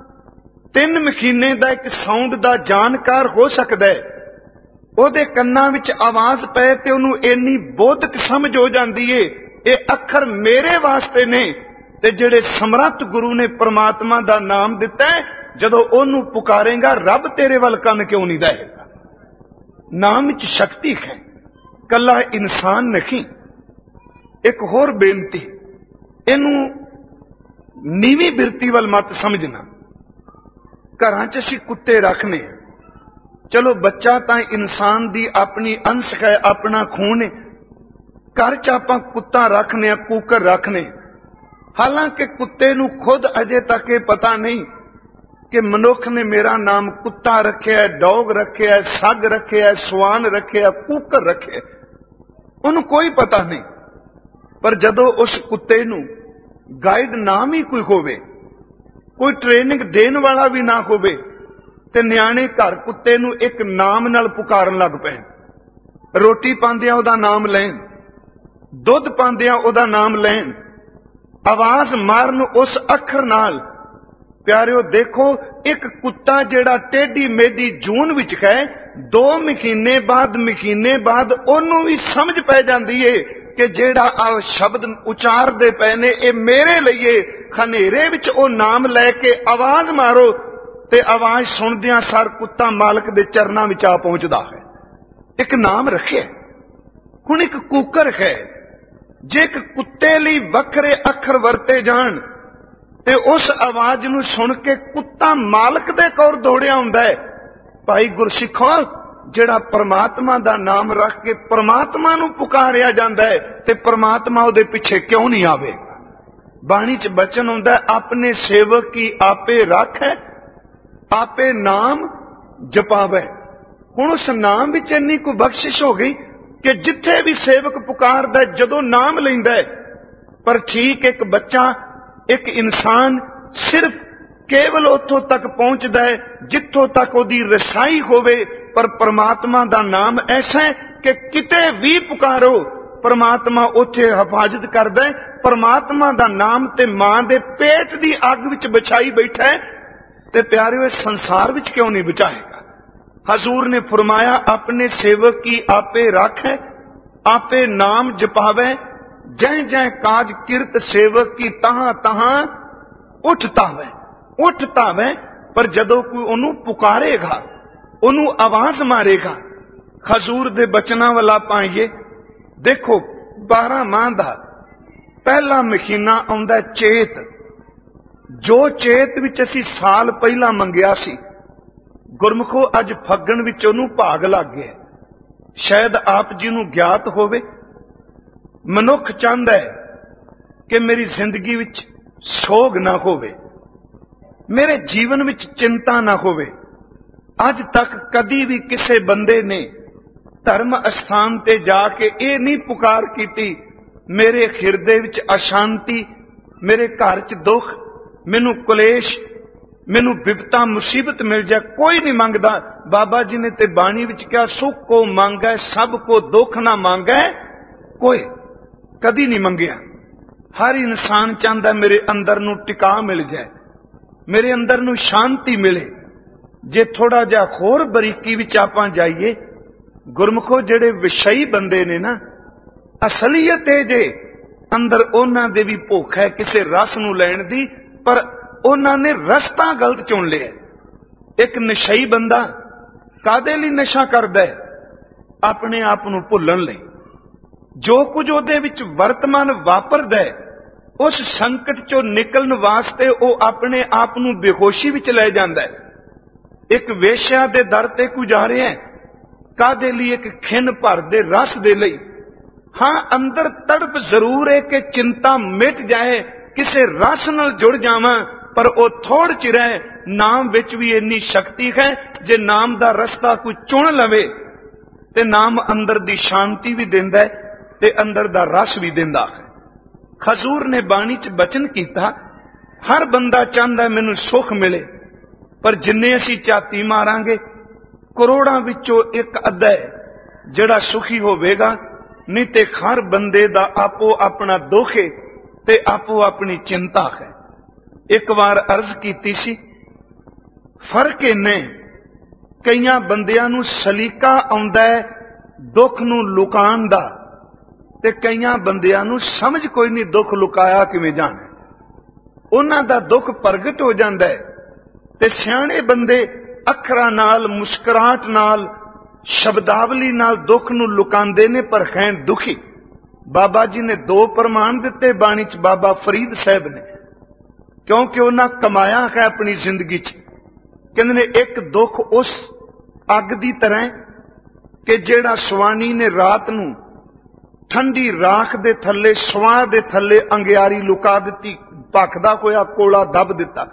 3 महीने दा एक साउंड दा जानकार हो सकदा है, ਉਹਦੇ ਕੰਨਾਂ ਵਿੱਚ ਆਵਾਜ਼ ਪਏ ਤੇ ਉਹਨੂੰ ਇੰਨੀ ਬੋਧਕ ਸਮਝ ਹੋ ਜਾਂਦੀ ਏ, ਇਹ ਅੱਖਰ ਮੇਰੇ ਵਾਸਤੇ ਨੇ। ਤੇ ਜਿਹੜੇ ਸਮਰੱਥ ਗੁਰੂ ਨੇ ਪ੍ਰਮਾਤਮਾ ਦਾ ਨਾਮ ਦਿੱਤਾ ਹੈ, ਜਦੋਂ ਉਹਨੂੰ ਪੁਕਾਰੇਗਾ, ਰੱਬ ਤੇਰੇ ਵੱਲ ਕੰਨ ਕਿਉਂ ਨਹੀਂ ਦੇਵੇਗਾ। ਨਾਮ ਵਿੱਚ ਸ਼ਕਤੀ ਹੈ, ਕੱਲਾ ਇਨਸਾਨ ਨਹੀਂ। ਇੱਕ ਹੋਰ ਬੇਨਤੀ, ਇਹਨੂੰ ਨੀਵੀਂ ਬਿਰਤੀ ਵੱਲ ਮਤ ਸਮਝਣਾ। ਘਰਾਂ 'ਚ ਅਸੀਂ ਕੁੱਤੇ ਰੱਖਨੇ, चलो बच्चा तां इंसान दी अपनी अंश है, अपना खून है। घर च आपां कुत्ता रखने, कुकर रखने, हालांकि कुत्ते नूं खुद अजे तक ये पता नहीं कि मनुख ने मेरा नाम कुत्ता रखे है, डॉग रखे है, सग रखे है, स्वान रखे है, कुकर रखे है, उन्हें कोई पता नहीं। पर जदों उस कुत्ते नूं गाइड नाम ही कोई होवे, कोई ट्रेनिंग देण वाला भी ना होवे, ते नियाणे घर कुत्ते नूं एक नाम नाल पुकारन लग पए। रोटी पांदियां उहदा नाम लैण, दुध पांदियां उहदा नाम लैण, आवाज मारन उस अखर नाल। प्यारिओ, देखो एक कुत्ता जिहड़ा टेढ़ी मेढ़ी जून विच है, 2 महीने बाद ओनू भी समझ पै जांदी है कि जिहड़ा आ शब्द उचारदे पए ने ये मेरे लिए। खनेरे विच ओ नाम लैके आवाज मारो ते आवाज सुनदियां सार कुत्ता मालिक दे चरनां विच आ पहुंचदा है। एक नाम रखे। हुण एक कुकर है, जे एक कुत्ते लई वखरे अखर वरते जाण ते उस आवाज नूं सुन के कुत्ता मालिक दे कोल दौड़िया हुंदा है। भाई गुरसिखो, जिहड़ा परमात्मा दा नाम रख के परमात्मा नूं पुकारिया जांदा है ते परमात्मा उहदे पिछे क्यों नहीं आवेगा। बाणी च बचन हुंदा है, अपने सेवक की आपे राखै, आपे नाम जपावे। हुण उस नाम विच इन्नी कोई बख्शिश हो गई कि जिथे भी सेवक पुकारदा है, जदों नाम लैंदा है। पर ठीक एक बच्चा, एक इंसान सिर्फ केवल उत्थों तक पहुंचदा है जिथों तक उहदी रसाई होवे। पर परमात्मा दा नाम ऐसा है कि किते भी पुकारो, परमात्मा उत्थे हिफाजत करदा है परमात्मा दा नाम ते मां दे पेट दी अग विच बचाई बैठा है, ते प्यारे इस संसार विच क्यों नहीं बचाएगा? हजूर ने फरमाया, अपने सेवक की आपे राखै, आपे नाम जपावे, जय जय काज किरत सेवक की तहां तहां उठता वै। पर जदों कोई ओनू पुकारेगा, ओनू आवाज मारेगा, हजूर दे बचना वाला पाइए। देखो 12 माह दा पहला महीना आउंदा चेत, जो चेत विच असी साल पहला मंगिया सी, गुरमुखो अज फग्गण विच ओनू भाग लग गया। शायद आप जी नू ज्ञात होवे, मनुख चाहता है कि मेरी जिंदगी विच सोग ना होवे, मेरे जीवन विच चिंता ना होवे। अज तक कदी भी किसी बंदे ने धर्म अस्थान ते जाके ये नहीं पुकार की, मेरे हिरदे विच अशांति, मेरे घर च दुख, मैनू कलेश, मैनू विपता मुसीबत मिल जाए, कोई नहीं मंगदा। बाबा जी ने ते बाणी विच कहा, सुख को मांगे सब को, दुख ना मांगे कोई। कदी नहीं मंगिया। हर इंसान चाहता मेरे अंदर नू टिका मिल जाए, मेरे अंदर नू शांति मिले। जे थोड़ा जा होर बरीकी विच आपां जाइए, गुरमुखो जेड़े विषयी बंदे ने ना, असलीयत है जे अंदर उन्हां दे भी भुख है किसी रस नू लैण दी, पर उन्हां ने रस्ता गलत चुन लिया। एक नशई बंदा कादे लई नशा करदा है? अपने आप नू भुल्लण लई। जो कुछ उहदे विच वर्तमान वापरदा है, उस संकट चों निकलण वास्ते वो अपने आप नू बेहोशी विच ले जांदा है। एक वेश्या दे दर ते गुजारे है, कादे लई? एक खिन भर दे रस दे लई। हां, अंदर तड़प जरूर है कि चिंता मिट जाए, किसे रस नाल जुड़ जावां, पर वो थोड़ चिर है। नाम विच भी इन्नी शक्ति है, जे नाम दा रस्ता कोई चुन लवे ते नाम अंदर दी शांति भी दिंदा है ते अंदर दा रस भी दिंदा है। हजूर ने बाणी च बचन कीता, हर बंदा चाहता मैनू सुख मिले, पर जिन्ने असी झाती मारांगे, करोड़ां विचों एक अद्धा है जिहड़ा सुखी होवेगा, नहीं ते हर बंदे दा आपो अपना दुख है ते आपो अपनी चिंता है। एक बार अर्ज कीती सी, फर्क इन्ने, कईयां बंदियां नू सलीका आउंदा है दुख नू लुकाण दा, ते कईयां बंदियां नू समझ कोई नहीं दुख लुकाया किवें जाना। उन्हां दा दुख प्रगट हो जांदा है, ते सियाणे बंदे अखरां नाल, मुस्कुराहट नाल, शब्दावली नाल दुख नू लुकांदे ने, पर हैं दुखी। बाबा जी ने 2 प्रमाण दिते बाणी च, बाबा फरीद साहब ने, क्योंकि उन्हां कमाया है अपनी जिंदगी च। कहंदे ने एक दुख उस अग दी तरह कि जेड़ा स्वानी ने रात नू ठंडी राख दे थल्ले, स्वाह दे थल्ले अंगियारी लुका दिती, भखदा होया कोला दब दिता।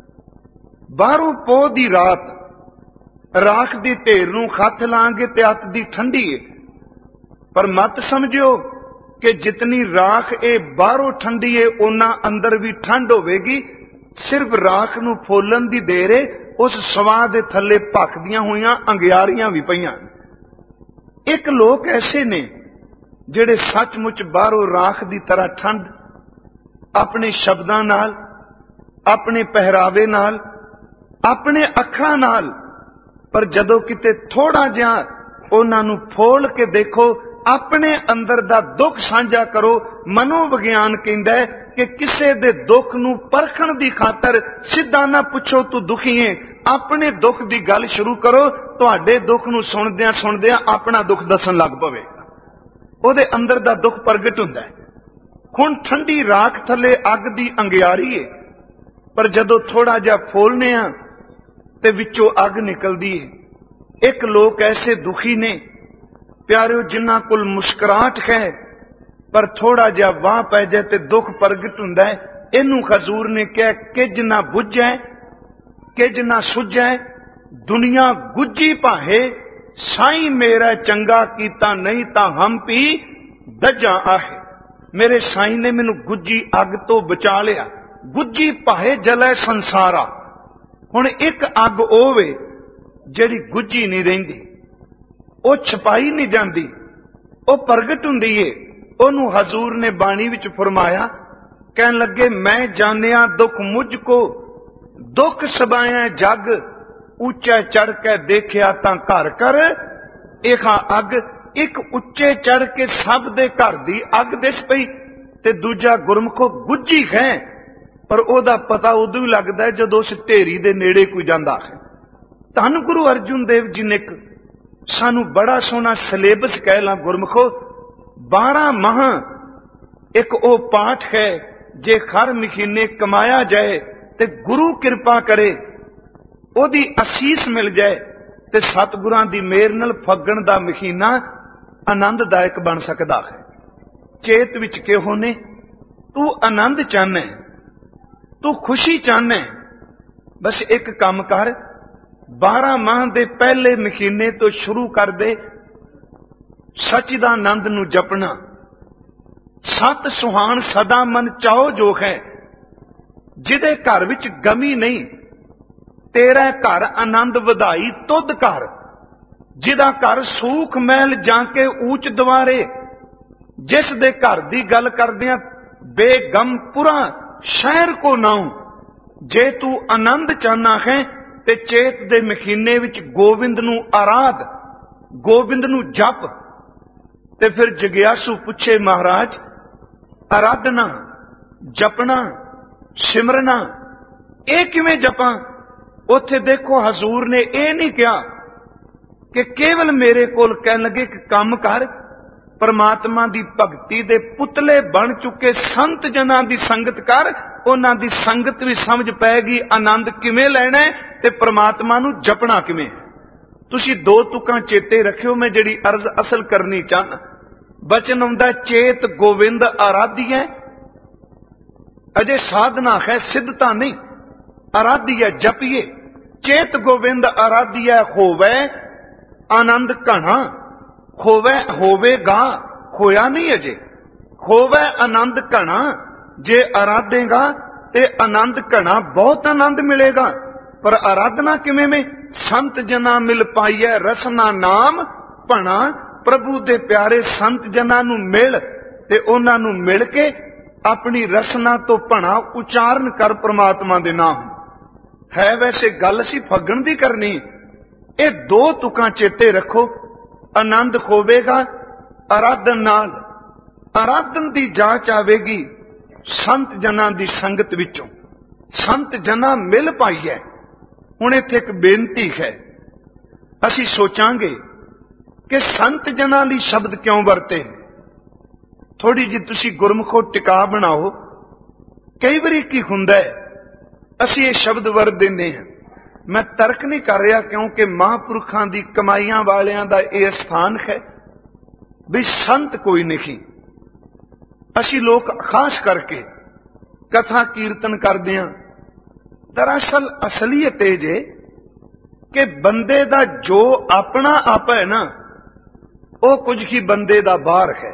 बाहरों पोह दी रात, राख दी ढेर नू हथ लांगे ते अत दी ठंडी है, पर मत समझो कि जितनी राख ए बाहरों ठंडी है, उन्ना अंदर भी ठंड होवेगी। सिर्फ राख नू फोलन दी देर है, उस स्वाह दे थल्ले भखदियां होईयां अंगियारियां भी पईयां। एक लोग ऐसे ने जेड़े सचमुच बाहरों राख दी तरह ठंड, अपने शब्दां नाल, अपने पहरावे नाल, अपने अखां नाल, पर जदों किते थोड़ा जिहा उन्हां नू फोल के देखो, अपने अंदर दा दुख साझा करो। मनोविग्यान कहंदा है कि किसे दे दुख नू परखण दी खातर सीधा ना पुछो तू दुखी है, अपने दुख दी गल शुरू करो। तुहाडे दुख नू सुणदियां सुणदियां अपना दुख दसन लग पवेगा, ਉਹਦੇ अंदर दा दुख प्रगट हुंदा है। हुण ठंडी राख थले अग दी अंगियारी है, पर जदों थोड़ा जिहा फोलने आ ते विचों अग निकलदी है। एक लोग ऐसे दुखी ने प्यारिओ जिन्हां कोल मुस्कुराहट है, पर थोड़ा जिहा वाह पै जाए ते दुख प्रगट हुंदा है। इनू हजूर ने कहा, किज ना बुझै किज ना सुझै, दुनिया गुज्जी भाहे, साईं मेरा चंगा कीता, नहीं तां हम भी दज्जा आहे। मेरे साईं ने मैनू गुज्जी अग तो बचा लिया। गुज्जी भाए जलै संसारा। हुण एक अग ओवे जिहड़ी गुज्जी नहीं रहिंदी, ਉਹ छपाई नहीं जाती, ਉਹ प्रगट हुंदी है। ਉਹਨੂੰ हजूर ने बाणी विच फरमाया, कहन लगे मैं जानिया दुख मुझको, दुख सबाया जग, ऊंचे चढ़ के देखिया तां घर कर एखा अग। एक उच्चे चढ़ के सब दे घर दी अग दिस पई, ते दूजा गुरमुखो गुज्जी है, पर ओदा पता उदों ही लगदा है जदों उस ढेरी दे नेड़े कोई जांदा है। धन गुरु अर्जुन देव जी ने सानू बड़ा सोहना सिलेबस कह ला गुरमुखो। 12 माह एक ओ पाठ है, जे हर महीने कमाया जाए ते गुरु कृपा करे, ओदी असीस मिल जाए, ते सतगुरां दी मेहर नाल फग्गण दा महीना आनंददायक बन सकदा है। चेत विच किहो ने, तू आनंद चाहना है, तू खुशी चाहना है, बस एक काम कर, 12 माह दे पहले महीने तो शुरू कर दे सच्चिदानंद नू जपना। सत सुहान सदा मन चाहो जो है, जिदे घर विच गमी नहीं, तेरा घर आनंद वधाई तुद घर, जिदा घर सूख महल जाके ऊंच दवारे। जिस दे घर दी गल करदियां बेगम पुरा शहर को नाऊं। जे तू आनंद चाहना है ते चेत दे महीने विच गोविंद नू आराध, गोविंद नू जप। ते फिर जग्यासू पूछे महाराज आराधना, जपना, सिमरना ये किवें जपां? उत्थे देखो हजूर ने यह नहीं कहा कि केवल मेरे कोल कहन लगे कि काम कर, परमात्मा दी भगती दे पुतले बन चुके संत जनां दी संगत कर, उन्हां दी संगत भी समझ पैगी आनंद किवें लैणा है ते परमात्मा नू जपना किवें। तुसी 2 तुकां चेते रखियो, मैं जिहड़ी अर्ज असल करनी चाहना। बचन आउंदा चेत गोविंद आराधिए, अजे साधना है सिद्धता नहीं, आराधिए जपिए। चेत गोविंद आराधिए होवे आनंद घना, होवे होवेगा, होया नहीं अजे, होवे आनंद घना। जे आराधेगा ते आनंद घना, बहुत आनंद मिलेगा। पर आराधना किवें में? संत जना मिल पाइए रसना नाम भना। प्रभु दे प्यारे संत जना नू मिल ते उन्हां नू मिल के अपनी रसना तो भना उचारण कर परमात्मा दे नाम। है वैसे गल असीं फग्गण दी करनी, ये 2 तुकां चेते रखो। आनंद होवेगा आराधन नाल, आराधन दी जांच आवेगी संत जना दी संगत विचों। संत जना मिल पाइए। हुण इत्थे एक बेनती है, असीं सोचांगे कि संत जना लई शब्द क्यों वरते। थोड़ी जी तुसीं गुरमुखो टिका बनाओ। कई वारी की हुंदा है असीं ये शब्द वरत दिंदे हां। मैं तर्क नहीं कर रहा, क्योंकि महापुरखां दी कमाईआं वालियां दा यह स्थान है भी संत कोई नहीं। असीं लोग खास करके कथा कीर्तन करदे हां। दरअसल असलीयत ये जे कि बंदे दा जो अपना आप है ना, वो कुछ ही बंदे दा बाहर है।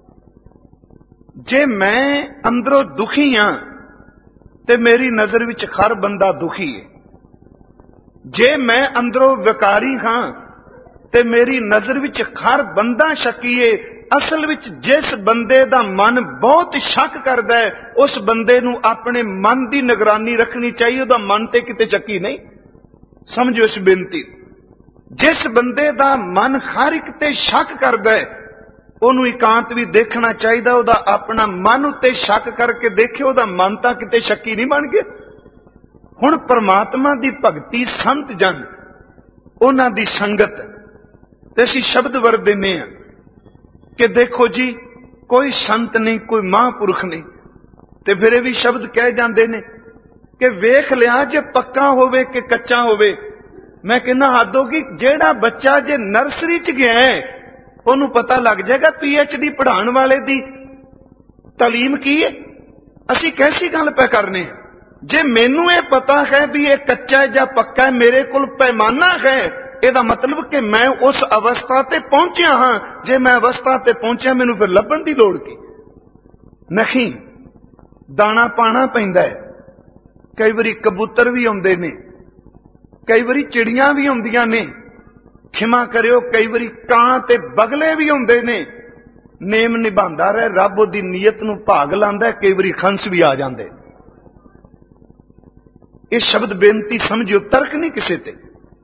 जे मैं अंदरों दुखी हां ते मेरी नजर विच हर बंदा दुखी है। जे मैं अंदरों विकारी हां ते मेरी नजर विच हर बंदा शकी है। असल विच जिस बंदे दा मन बहुत शक करदा है, उस बंदे नू अपने मन की निगरानी रखनी चाहिए। उहदा मन ते किते शकी नहीं। समझो इस बेनती। जिस बंदे दा मन हर एक ते शक करदा है, उहनू एकांत भी देखना चाहिए। उहदा अपना मन उत्ते शक करके देखे, उहदा मन तां किते शकी नहीं बन गया। हुण परमात्मा दी भगती संत जन उन्हां दी संगत ते असीं शब्द वरत दिंदे हां कि देखो जी कोई संत नहीं, कोई महापुरख नहीं। ते फिर भी शब्द कह जाते ने कि वेख लिया जे पक्का होवे कि कच्चा होवे। मैं कहना हद होगी, जेड़ा बच्चा जे नर्सरी च गया है उन्होंने पता लग जाएगा PhD पढ़ाने वाले दी तालीम की है। असी कैसी गल पे करने। जे मैनू ये पता है भी ये कच्चा है या पक्का है, मेरे को पैमाना है, ਇਹਦਾ मतलब कि मैं उस अवस्था ते पहुंचा हाँ। जे मैं अवस्था ते पहुंचा मैनू फिर लभण दी लोड़ की नहीं। दाना पाना पैंदा है। कई बारी कबूतर भी आउंदे ने, कई बारी चिड़ियां भी आउंदियां ने, खिमा करियो कई बारी कां ते बगले भी आउंदे ने। ਨੇਮ ਨਿਭਾਉਂਦਾ ਰਹੇ, ਰੱਬ ਉਹਦੀ ਨੀਅਤ ਨੂੰ ਭਾਗ ਲਾਂਦਾ, ਕਈ ਵਾਰੀ ਖੰਸ ਵੀ ਆ ਜਾਂਦੇ। ਇਹ ਸ਼ਬਦ ਬੇਨਤੀ ਸਮਝਿਓ, ਤਰਕ ਨਹੀਂ ਕਿਸੇ ਤੇ।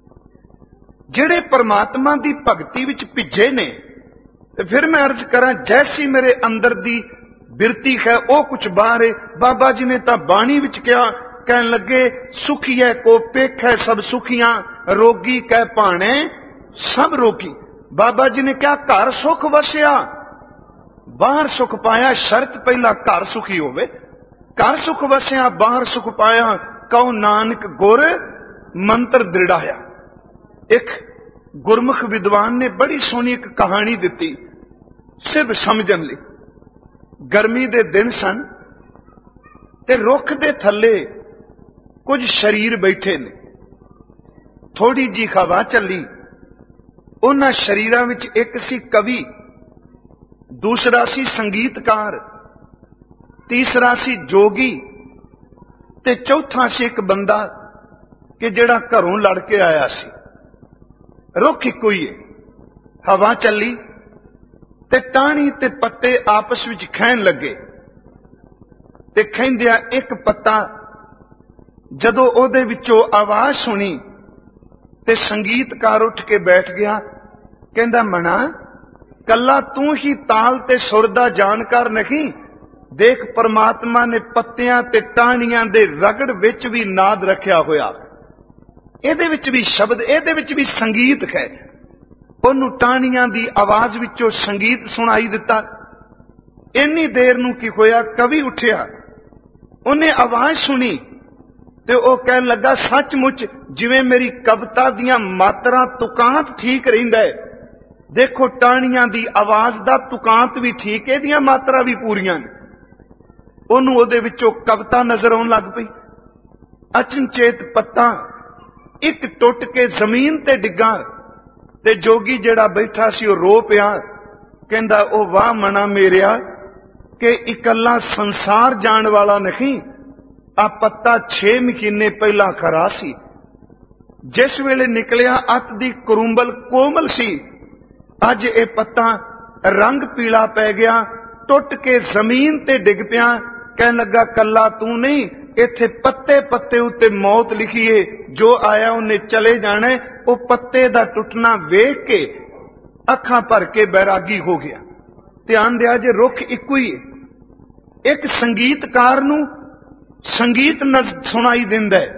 ਜਿਹੜੇ ਪਰਮਾਤਮਾ ਦੀ ਭਗਤੀ ਵਿੱਚ ਭਿੱਜੇ ਨੇ, ਤੇ ਫਿਰ ਮੈਂ ਅਰਜ਼ ਕਰਾਂ, ਜੈਸੀ ਮੇਰੇ ਅੰਦਰ ਦੀ ਬਿਰਤੀ ਹੈ ਉਹ ਕੁਛ ਬਾਹਰ ਹੈ। ਬਾਬਾ ਜੀ ਨੇ ਤਾਂ ਬਾਣੀ ਵਿੱਚ ਕਿਹਾ, ਕਹਿਣ ਲੱਗੇ ਸੁਖੀਐ ਕੋ ਪੇਖੈ ਸਭ ਸੁਖੀਆਂ, ਰੋਗੀ ਕਹਿ ਭਾਣੇ ਸਭ ਰੋਗੀ। ਬਾਬਾ ਜੀ ਨੇ ਕਿਹਾ ਘਰ ਸੁਖ ਵਸਿਆ, ਬਾਹਰ ਸੁਖ ਪਾਇਆ। ਸ਼ਰਤ ਪਹਿਲਾਂ ਘਰ ਸੁਖੀ ਹੋਵੇ। ਘਰ ਸੁਖ ਵਸਿਆ ਬਾਹਰ ਸੁਖ ਪਾਇਆ, ਕਉ ਨਾਨਕ ਗੁਰ ਮੰਤਰ ਦ੍ਰਿੜਾਇਆ। ਇੱਕ ਗੁਰਮੁਖ ਵਿਦਵਾਨ ਨੇ ਬੜੀ ਸੋਹਣੀ ਇੱਕ ਕਹਾਣੀ ਦਿੱਤੀ ਸਿਰਫ ਸਮਝਣ ਲਈ। ਗਰਮੀ ਦੇ ਦਿਨ ਸਨ ਤੇ ਰੁੱਖ ਦੇ ਥੱਲੇ ਕੁਝ ਸਰੀਰ ਬੈਠੇ ਨੇ। ਥੋੜੀ ਜੀ ਹਵਾ ਚੱਲੀ, ਉਹਨਾਂ ਸਰੀਰਾਂ ਵਿੱਚ ਇੱਕ ਸੀ ਕਵੀ, ਦੂਸਰਾ ਸੀ ਸੰਗੀਤਕਾਰ, ਤੀਸਰਾ ਸੀ ਜੋਗੀ, ਤੇ ਚੌਥਾ ਸੀ ਇੱਕ ਬੰਦਾ ਕਿ ਜਿਹੜਾ ਘਰੋਂ ਲੜ ਕੇ ਆਇਆ ਸੀ। ਰੁੱਖ ਇੱਕੋ ਹੀ ਹੈ। ਹਵਾ ਚੱਲੀ ਤੇ ਟਾਹਣੀ ਤੇ ਪੱਤੇ ਆਪਸ ਵਿੱਚ ਖਹਿਣ ਲੱਗੇ, ਤੇ ਖਹਿੰਦਿਆਂ ਇੱਕ ਪੱਤਾ ਜਦੋਂ ਉਹਦੇ ਵਿੱਚੋਂ ਆਵਾਜ਼ ਸੁਣੀ ਤੇ ਸੰਗੀਤਕਾਰ ਉੱਠ ਕੇ ਬੈਠ ਗਿਆ। ਕਹਿੰਦਾ ਮਣਾ, ਕੱਲਾ ਤੂੰ ਹੀ ਤਾਲ ਤੇ ਸੁਰ ਦਾ ਜਾਣਕਾਰ ਨਹੀਂ, ਦੇਖ ਪਰਮਾਤਮਾ ਨੇ ਪੱਤਿਆਂ ਤੇ ਟਾਹਣੀਆਂ ਦੇ ਰਗੜ ਵਿੱਚ ਵੀ ਨਾਦ ਰੱਖਿਆ ਹੋਇਆ। ਇਹਦੇ ਵਿੱਚ ਵੀ ਸ਼ਬਦ, ਇਹਦੇ ਵਿੱਚ ਵੀ ਸੰਗੀਤ ਹੈ। ਉਹਨੂੰ ਟਾਹਣੀਆਂ ਦੀ ਆਵਾਜ਼ ਵਿੱਚੋਂ ਸੰਗੀਤ ਸੁਣਾਈ ਦਿੱਤਾ। ਇੰਨੀ ਦੇਰ ਨੂੰ ਕੀ ਹੋਇਆ, ਕਵੀ ਉੱਠਿਆ, ਉਹਨੇ ਆਵਾਜ਼ ਸੁਣੀ ਤੇ ਉਹ ਕਹਿਣ ਲੱਗਾ ਸੱਚਮੁੱਚ ਜਿਵੇਂ ਮੇਰੀ ਕਵਿਤਾ ਦੀਆਂ ਮਾਤਰਾ ਤੁਕਾਂਤ ਠੀਕ ਰਹਿੰਦਾ ਹੈ, ਦੇਖੋ ਟਾਹਣੀਆਂ ਦੀ ਆਵਾਜ਼ ਦਾ ਤੁਕਾਂਤ ਵੀ ਠੀਕ, ਇਹਦੀਆਂ ਮਾਤਰਾ ਵੀ ਪੂਰੀਆਂ ਨੇ। ਉਹਨੂੰ ਉਹਦੇ ਵਿੱਚੋਂ ਕਵਿਤਾ ਨਜ਼ਰ ਆਉਣ ਲੱਗ ਪਈ। ਅਚਨਚੇਤ ਪੱਤਾ ਇੱਕ ਟੁੱਟ ਕੇ ਜ਼ਮੀਨ ਤੇ ਡਿੱਗਾ, ਤੇ ਜੋਗੀ ਜਿਹੜਾ ਬੈਠਾ ਸੀ ਉਹ ਰੋ ਪਿਆ। ਕਹਿੰਦਾ ਉਹ ਵਾਹ ਮਣਾ ਮੇਰਿਆ, ਕਿ ਇਕੱਲਾ ਸੰਸਾਰ ਜਾਣ ਵਾਲਾ ਨਹੀਂ, ਆ ਪੱਤਾ 6 ਮਹੀਨੇ ਪਹਿਲਾਂ ਖਰਾ ਸੀ। ਜਿਸ ਵੇਲੇ ਨਿਕਲਿਆ ਅੱਤ ਦੀ ਕਰੂੰਬਲ ਕੋਮਲ ਸੀ, ਅੱਜ ਇਹ ਪੱਤਾ ਰੰਗ ਪੀਲਾ ਪੈ ਗਿਆ, ਟੁੱਟ ਕੇ ਜ਼ਮੀਨ ਤੇ ਡਿੱਗ ਪਿਆ। ਕਹਿਣ ਲੱਗਾ ਕੱਲਾ ਤੂੰ ਨਹੀਂ, ਇੱਥੇ ਪੱਤੇ ਪੱਤੇ ਉੱਤੇ ਮੌਤ ਲਿਖੀ ਏ, ਜੋ ਆਇਆ ਉਹਨੇ ਚਲੇ ਜਾਣਾ। ਉਹ ਪੱਤੇ ਦਾ ਟੁੱਟਣਾ ਵੇਖ ਕੇ ਅੱਖਾਂ ਭਰ ਕੇ ਬੈਰਾਗੀ ਹੋ ਗਿਆ। ਧਿਆਨ ਦਿਆ ਜੇ, ਰੁੱਖ ਇੱਕੋ ਹੀ ਹੈ। ਇੱਕ ਸੰਗੀਤਕਾਰ ਨੂੰ ਸੰਗੀਤ ਸੁਣਾਈ ਦਿੰਦਾ ਹੈ,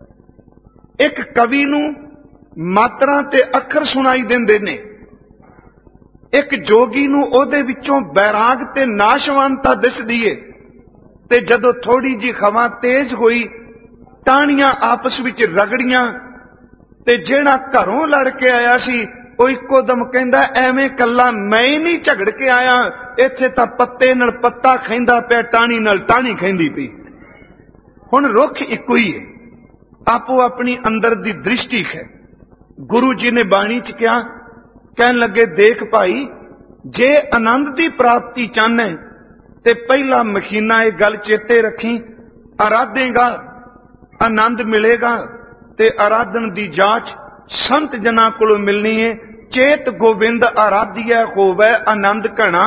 ਇੱਕ ਕਵੀ ਨੂੰ ਮਾਤਰਾ ਤੇ ਅੱਖਰ ਸੁਣਾਈ ਦਿੰਦੇ ਨੇ, ਇੱਕ ਜੋਗੀ ਨੂੰ ਉਹਦੇ ਵਿੱਚੋਂ ਬੈਰਾਗ ਤੇ ਨਾਸ਼ਵਾਨਤਾ ਦਿਸਦੀ ਏ। ਤੇ ਜਦੋਂ ਥੋੜੀ ਜੀ ਹਵਾ ਤੇਜ਼ ਹੋਈ, ਟਾਹਣੀਆਂ ਆਪਸ ਵਿੱਚ ਰਗੜੀਆਂ, ਤੇ ਜਿਹੜਾ ਘਰੋਂ ਲੜ ਕੇ ਆਇਆ ਸੀ ਉਹ ਇੱਕੋ ਦਮ ਕਹਿੰਦਾ ਐਵੇਂ ਕੱਲਾ ਮੈਂ ਹੀ ਨਹੀਂ ਝਗੜ ਕੇ ਆਇਆ, ਇੱਥੇ ਤਾਂ ਪੱਤੇ ਨਾਲ ਪੱਤਾ ਖੈਂਦਾ ਪਿਆ, ਟਾਹਣੀ ਨਾਲ ਟਾਹਣੀ ਖੈਂਦੀ ਪਈ। ਹੁਣ ਰੁੱਖ ਇੱਕੋ ਹੀ ਹੈ, ਆਪੋ ਆਪਣੀ ਅੰਦਰ ਦੀ ਦ੍ਰਿਸ਼ਟੀ ਹੈ। ਗੁਰੂ ਜੀ ਨੇ ਬਾਣੀ ਚ ਕਿਹਾ, ਕਹਿਣ ਲੱਗੇ ਦੇਖ ਭਾਈ, ਜੇ ਆਨੰਦ ਦੀ ਪ੍ਰਾਪਤੀ ਚਾਹਨਾ ਤੇ ਪਹਿਲਾ ਮਹੀਨਾ ਇਹ ਗੱਲ ਚੇਤੇ ਰੱਖੀ, ਆਰਾਧੇਗਾ ਆਨੰਦ ਮਿਲੇਗਾ। ਤੇ ਆਰਾਧਨ ਦੀ ਜਾਂਚ ਸੰਤ ਜਨਾਂ ਕੋਲੋਂ ਮਿਲਣੀ ਹੈ। ਚੇਤ ਗੋਬਿੰਦ ਆਰਾਧਿਆ ਹੋਵੇ ਆਨੰਦ ਘਣਾ,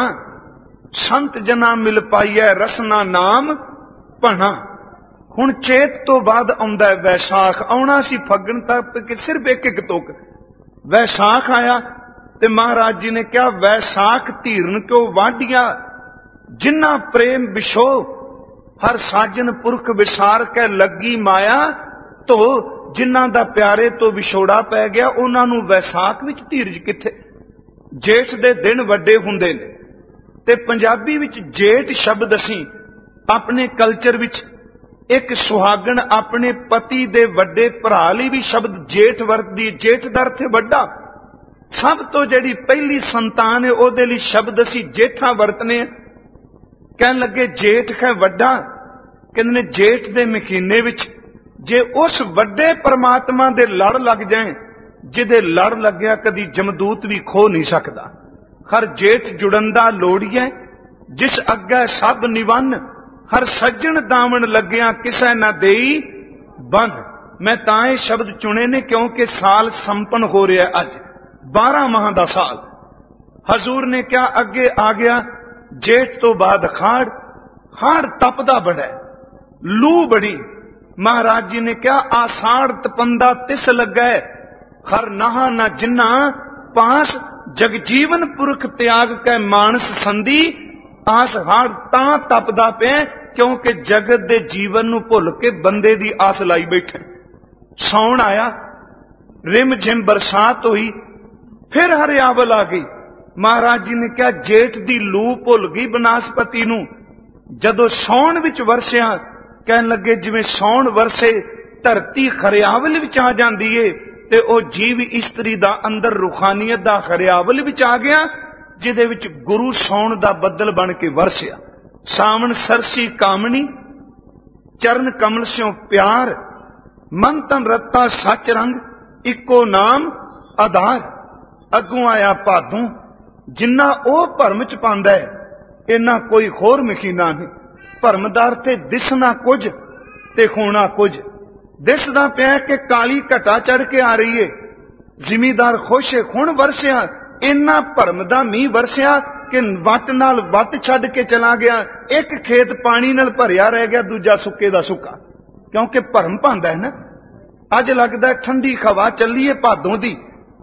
ਸੰਤ ਜਨਾਂ ਮਿਲ ਪਾਈਐ ਰਸਨਾ ਨਾਮ ਭਣਾ। ਹੁਣ ਚੇਤ ਤੋਂ ਬਾਅਦ ਆਉਂਦਾ ਹੈ ਵੈਸਾਖ। ਆਉਣਾ ਸੀ ਫੱਗਣ ਤੱਕ ਕਿ ਸਿਰਫ ਇੱਕ ਇੱਕ ਤੁਕ। ਵੈਸਾਖ ਆਇਆ ਤੇ ਮਹਾਰਾਜ ਜੀ ਨੇ ਕਿਹਾ ਵੈਸਾਖ ਧੀਰਨ ਕਿਉ ਵਾਢੀਆਂ, ਜਿਨ੍ਹਾਂ ਪ੍ਰੇਮ ਵਿਸ਼ੋ ਹਰ ਸਾਜਨ ਪੁਰਖ ਵਿਸਾਰ ਕੇ ਲੱਗੀ ਮਾਇਆ ਧੋ। ਜਿਨ੍ਹਾਂ ਦਾ ਪਿਆਰੇ ਤੋਂ ਵਿਛੋੜਾ ਪੈ ਗਿਆ ਉਹਨਾਂ ਨੂੰ ਵੈਸਾਖ ਵਿੱਚ ਧੀਰਜ ਕਿੱਥੇ। ਜੇਠ ਦੇ ਦਿਨ ਵੱਡੇ ਹੁੰਦੇ ਨੇ ਤੇ ਪੰਜਾਬੀ ਵਿੱਚ ਜੇਠ ਸ਼ਬਦ ਅਸੀਂ ਆਪਣੇ ਕਲਚਰ ਵਿੱਚ ਇੱਕ ਸੁਹਾਗਣ ਆਪਣੇ ਪਤੀ ਦੇ ਵੱਡੇ ਭਰਾ ਲਈ ਵੀ ਸ਼ਬਦ ਜੇਠ ਵਰਤਦੀ। ਜੇਠ ਦਾ ਅਰਥ ਹੈ ਵੱਡਾ। ਸਭ ਤੋਂ ਜਿਹੜੀ ਪਹਿਲੀ ਸੰਤਾਨ ਹੈ ਉਹਦੇ ਲਈ ਸ਼ਬਦ ਅਸੀਂ ਜੇਠਾ ਵਰਤਨੇ ਆ। ਕਹਿਣ ਲੱਗੇ ਜੇਠ ਹੈ ਵੱਡਾ। ਕਹਿੰਦੇ ਨੇ ਜੇਠ ਦੇ ਮਹੀਨੇ ਵਿੱਚ ਜੇ ਉਸ ਵੱਡੇ ਪਰਮਾਤਮਾ ਦੇ ਲੜ ਲੱਗ ਜਾਏ, ਜਿਹਦੇ ਲੜ ਲੱਗਿਆ ਕਦੀ ਜਮਦੂਤ ਵੀ ਖੋ ਨਹੀਂ ਸਕਦਾ। ਹਰ ਜੇਠ ਜੁੜਨ ਦਾ ਲੋੜੀਐ, ਜਿਸ ਅੱਗੇ ਸਭ ਨਿਵੰਨ, ਹਰ ਸੱਜਣ ਦਾਵਣ ਲੱਗਿਆ ਕਿਸੇ ਨਾ ਦੇਈ ਬੰਦ। ਮੈਂ ਤਾਂ ਇਹ ਸ਼ਬਦ ਚੁਣੇ ਨੇ ਕਿਉਂਕਿ ਸਾਲ ਸੰਪਨ ਹੋ ਰਿਹਾ ਅੱਜ, 12 ਮਾਹ ਦਾ ਸਾਲ। ਹਜ਼ੂਰ ਨੇ ਕਿਹਾ ਅੱਗੇ ਆ ਗਿਆ ਜੇਠ ਤੋਂ ਬਾਅਦ ਹਾੜ ਤਪਦਾ ਬੜਾ, ਲੂ ਬੜੀ। ਮਹਾਰਾਜ ਜੀ ਨੇ ਕਿਹਾ ਆਸਾੜ ਤਪੰਦਾ ਤਿਸ ਲੱਗੈ, ਖਰ ਨਹਾ ਨਾ ਜਿੰਨਾ ਪਾਸ, ਜਗਜੀਵਨ ਪੁਰਖ ਤਿਆਗ ਕੈ ਮਾਨਸ ਸੰਧੀ। ਆਸ ਹਾੜ ਤਾਂ ਤਪਦਾ ਪਿਆ ਕਿਉਂਕਿ ਜਗਤ ਦੇ ਜੀਵਨ ਨੂੰ ਭੁੱਲ ਕੇ ਬੰਦੇ ਦੀ ਆਸ ਲਾਈ ਬੈਠੇ। ਸੌਣ ਆਇਆ, ਰਿਮ ਝਿਮ ਬਰਸਾਤ ਹੋਈ, ਫਿਰ ਹਰਿਆਵਲ ਆ ਗਈ। ਮਹਾਰਾਜ ਜੀ ਨੇ ਕਿਹਾ ਜੇਠ ਦੀ ਲੂ ਭੁੱਲ ਗਈ ਬਨਾਸਪਤੀ ਨੂੰ। ਜਦੋਂ ਸੌਣ ਵਿੱਚ ਵਰਸਿਆ, ਕਹਿਣ ਲੱਗੇ ਜਿਵੇਂ ਸੌਣ ਵਰਸੇ ਧਰਤੀ ਹਰਿਆਵਲ ਵਿੱਚ ਆ ਜਾਂਦੀ ਏ, ਤੇ ਉਹ ਜੀਵ ਇਸਤਰੀ ਦਾ ਅੰਦਰ ਰੂਹਾਨੀਅਤ ਦਾ ਹਰਿਆਵਲ ਵਿੱਚ ਆ ਗਿਆ, ਜਿਹਦੇ ਵਿੱਚ ਗੁਰੂ ਸੌਣ ਦਾ ਬੱਦਲ ਬਣ ਕੇ ਵਰਸਿਆ। ਸਾਵਣ ਸਰਸੀ ਕਾਮਣੀ, ਚਰਨ ਕਮਲ ਸਿਓ ਪਿਆਰ, ਮਨ ਤਨ ਰੱਤਾ ਸੱਚ ਰੰਗ, ਇੱਕੋ ਨਾਮ ਆਧਾਰ। ਅੱਗੋਂ ਆਇਆ ਭਾਦੋਂ, ਜਿੰਨਾ ਉਹ ਭਰਮ ਚ ਪਾਉਂਦਾ ਹੈ ਇਹਨਾਂ ਕੋਈ ਹੋਰ ਮਖੀਨਾ ਨਹੀਂ। ਭਰਮਦਾਰ ਤੇ ਦਿਸਣਾ ਕੁਝ ਤੇ ਹੋਣਾ ਕੁਝ। ਦਿਸਦਾ ਪਿਆ ਕਿ ਕਾਲੀ ਘਟਾ ਚੜ ਕੇ ਆ ਰਹੀ ਏ, ਜ਼ਿਮੀਦਾਰ ਖੁਸ਼ ਹੁਣ ਵਰਸਿਆ, ਇੰਨਾ ਭਰਮ ਦਾ ਮੀਂਹ ਵਰਸਿਆ ਕਿ ਵੱਟ ਨਾਲ ਵੱਟ ਛੱਡ ਕੇ ਚਲਾ ਗਿਆ। ਇੱਕ ਖੇਤ ਪਾਣੀ ਨਾਲ ਭਰਿਆ ਰਹਿ ਗਿਆ, ਦੂਜਾ ਸੁੱਕੇ ਦਾ ਸੁੱਕਾ, ਕਿਉਂਕਿ ਭਰਮ ਪਾਉਂਦਾ ਹੈ ਨਾ। ਅੱਜ ਲੱਗਦਾ ਠੰਡੀ ਹਵਾ ਚੱਲੀ ਏ ਭਾਦੋਂ ਦੀ,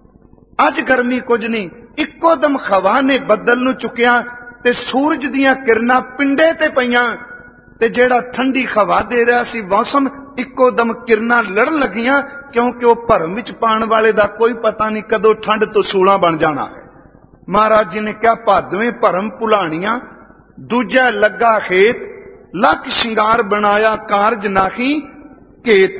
ਅੱਜ ਗਰਮੀ ਕੁਝ ਨਹੀਂ। ਇੱਕੋ ਦਮ ਹਵਾ ਨੇ ਬੱਦਲ ਨੂੰ ਚੁੱਕਿਆ ਤੇ ਸੂਰਜ ਦੀਆਂ ਕਿਰਨਾਂ ਪਿੰਡੇ ਤੇ ਪਈਆਂ, ਤੇ ਜਿਹੜਾ ਠੰਡੀ ਹਵਾ ਦੇ ਰਿਹਾ ਸੀ ਮੌਸਮ, ਇੱਕੋ ਦਮ ਕਿਰਨਾਂ ਲੜਨ ਲੱਗੀਆਂ, ਕਿਉਂਕਿ ਉਹ ਭਰਮ ਵਿੱਚ ਪਾਣ ਵਾਲੇ ਦਾ ਕੋਈ ਪਤਾ ਨਹੀਂ ਕਦੋਂ ਠੰਡ ਤੋਂ ਸੂਲਾ ਬਣ ਜਾਣਾ। ਮਹਾਰਾਜ ਜੀ ਨੇ ਕਿਹਾ ਭਾਦਵੇਂ ਭਰਮ ਭੁਲਾਣੀਆਂ, ਦੂਜਾ ਲੱਗਾ ਖੇਤ, ਲੱਖ ਸ਼ਿੰਗਾਰ ਬਣਾਇਆ ਕਾਰਜ ਨਾਹੀ ਕੇਤ।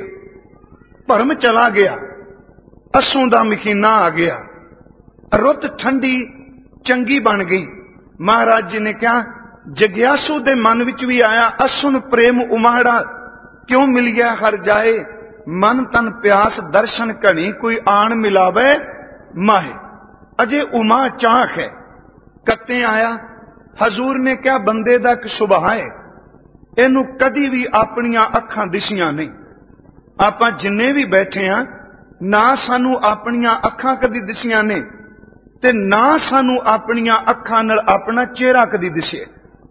ਭਰਮ ਚਲਾ ਗਿਆ, ਅਸੋਂ ਦਾ ਮਹੀਨਾ ਆ ਗਿਆ, ਰੁੱਤ ਠੰਡੀ ਚੰਗੀ ਬਣ ਗਈ। ਮਹਾਰਾਜ ਜੀ ਨੇ ਕਿਹਾ ਜਗਿਆਸੂ ਦੇ ਮਨ ਵਿੱਚ ਵੀ ਆਇਆ ਅਸੁਨ ਪ੍ਰੇਮ ਉਮਾੜਾ, ਕਿਉਂ ਮਿਲਿਆ ਹਰ ਜਾਏ, ਮਨ ਤਨ ਪਿਆਸ ਦਰਸ਼ਨ ਘਣੀ, ਕੋਈ ਆਣ ਮਿਲਾਵੇ ਮਾਹੇ। ਅਜੇ ਉਮਾ ਚਾਖ ਹੈ। ਕੱਤੇ ਆਇਆ, ਹਜ਼ੂਰ ਨੇ ਕਿਹਾ ਬੰਦੇ ਦਾ ਇੱਕ ਸੁਭਾਅ ਹੈ, ਇਹਨੂੰ ਕਦੀ ਵੀ ਆਪਣੀਆਂ ਅੱਖਾਂ ਦਿਸੀਆਂ ਨਹੀਂ। ਆਪਾਂ ਜਿੰਨੇ ਵੀ ਬੈਠੇ ਆ, ਨਾ ਸਾਨੂੰ ਆਪਣੀਆਂ ਅੱਖਾਂ ਕਦੀ ਦਿਸੀਆਂ ਨੇ, ਤੇ ਨਾ ਸਾਨੂੰ ਆਪਣੀਆਂ ਅੱਖਾਂ ਨਾਲ ਆਪਣਾ ਚਿਹਰਾ ਕਦੀ ਦਿਸੇ।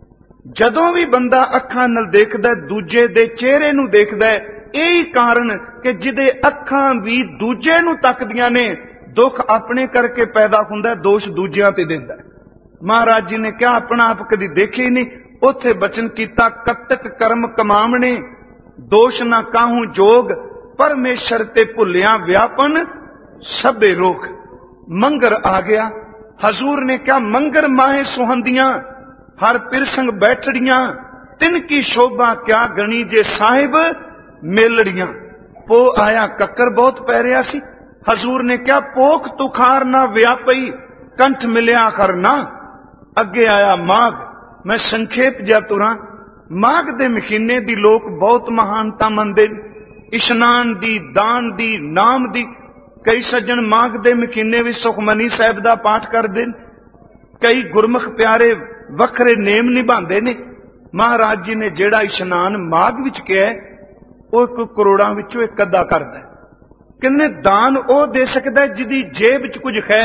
ਜਦੋਂ ਵੀ ਬੰਦਾ ਅੱਖਾਂ ਨਾਲ ਦੇਖਦਾ, ਦੂਜੇ ਦੇ ਚਿਹਰੇ ਨੂੰ ਦੇਖਦਾ, ਇਹੀ ਕਾਰਨ ਕਿ ਜਿਹਦੇ ਅੱਖਾਂ ਵੀ ਦੂਜੇ ਨੂੰ ਤੱਕਦੀਆਂ ਨੇ, ਦੁੱਖ ਆਪਣੇ ਕਰਕੇ ਪੈਦਾ ਹੁੰਦਾ, ਦੋਸ਼ ਦੂਜਿਆਂ ਤੇ ਦਿੰਦਾ। ਮਹਾਰਾਜ ਜੀ ਨੇ ਕਿਹਾ ਆਪਣਾ ਆਪ ਕਦੀ ਦੇਖੇ ਹੀ ਨਹੀਂ। ਉੱਥੇ ਬਚਨ ਕੀਤਾ ਕਤਕ ਕਰਮ ਕਮਾਵਣੇ, ਦੋਸ਼ ਨਾ ਕਾਹੂ ਜੋਗ, ਪਰਮੇਸ਼ਰ ਤੇ ਭੁੱਲਿਆ ਵਿਆਪਨ ਸਭੇ ਰੋਗ। ਮੰਗਰ ਆ ਗਿਆ, ਹਜ਼ੂਰ ਨੇ ਕਿਹਾ ਮੰਗਰ ਮਾਹੇ ਸੁਹੰਦੀਆਂ, ਹਰ ਪਿਰਸੰਗ ਬੈਠੜੀਆਂ, ਤਿੰਨ ਕੀ ਸ਼ੋਭਾ ਕਿਆ ਗਣੀ, ਜੇ ਸਾਹਿਬ ਮੇਲੜੀਆਂ। ਪੋ ਆਇਆ, ਕੱਕਰ ਬਹੁਤ ਪੈ ਰਿਹਾ ਸੀ। ਹਜ਼ੂਰ ਨੇ ਕਿਹਾ ਪੋਖ ਤੁਖਾਰ ਨਾ ਵਿਆਪਈ, ਕੰਠ ਮਿਲਿਆ ਕਰਨਾ। ਅੱਗੇ ਆਇਆ ਮਾਘ, ਮੈਂ ਸੰਖੇਪ ਜਿਹਾ ਤੁਰਾਂ। ਮਾਘ ਦੇ ਮਹੀਨੇ ਦੀ ਲੋਕ ਬਹੁਤ ਮਹਾਨਤਾ ਮੰਨਦੇ, ਇਸ਼ਨਾਨ ਦੀ, ਦਾਨ ਦੀ, ਨਾਮ ਦੀ। ਕਈ ਸੱਜਣ ਮਾਘ ਦੇ ਮਹੀਨੇ ਵਿੱਚ ਸੁਖਮਨੀ ਸਾਹਿਬ ਦਾ ਪਾਠ ਕਰਦੇ ਨੇ, ਕਈ ਗੁਰਮੁਖ ਪਿਆਰੇ ਵੱਖਰੇ ਨੇਮ ਨਿਭਾਉਂਦੇ ਨੇ। ਮਹਾਰਾਜ ਜੀ ਨੇ ਜਿਹੜਾ ਇਸ਼ਨਾਨ ਮਾਘ ਵਿੱਚ ਕਿਹਾ, ਉਹ 1 ਕਰੋੜਾਂ ਵਿੱਚੋਂ 1 ਅੱਧਾ ਕਰਦਾ। ਕਹਿੰਦੇ ਦਾਨ ਉਹ ਦੇ ਸਕਦਾ ਜਿਹਦੀ ਜੇਬ ਵਿੱਚ ਕੁਝ ਹੈ,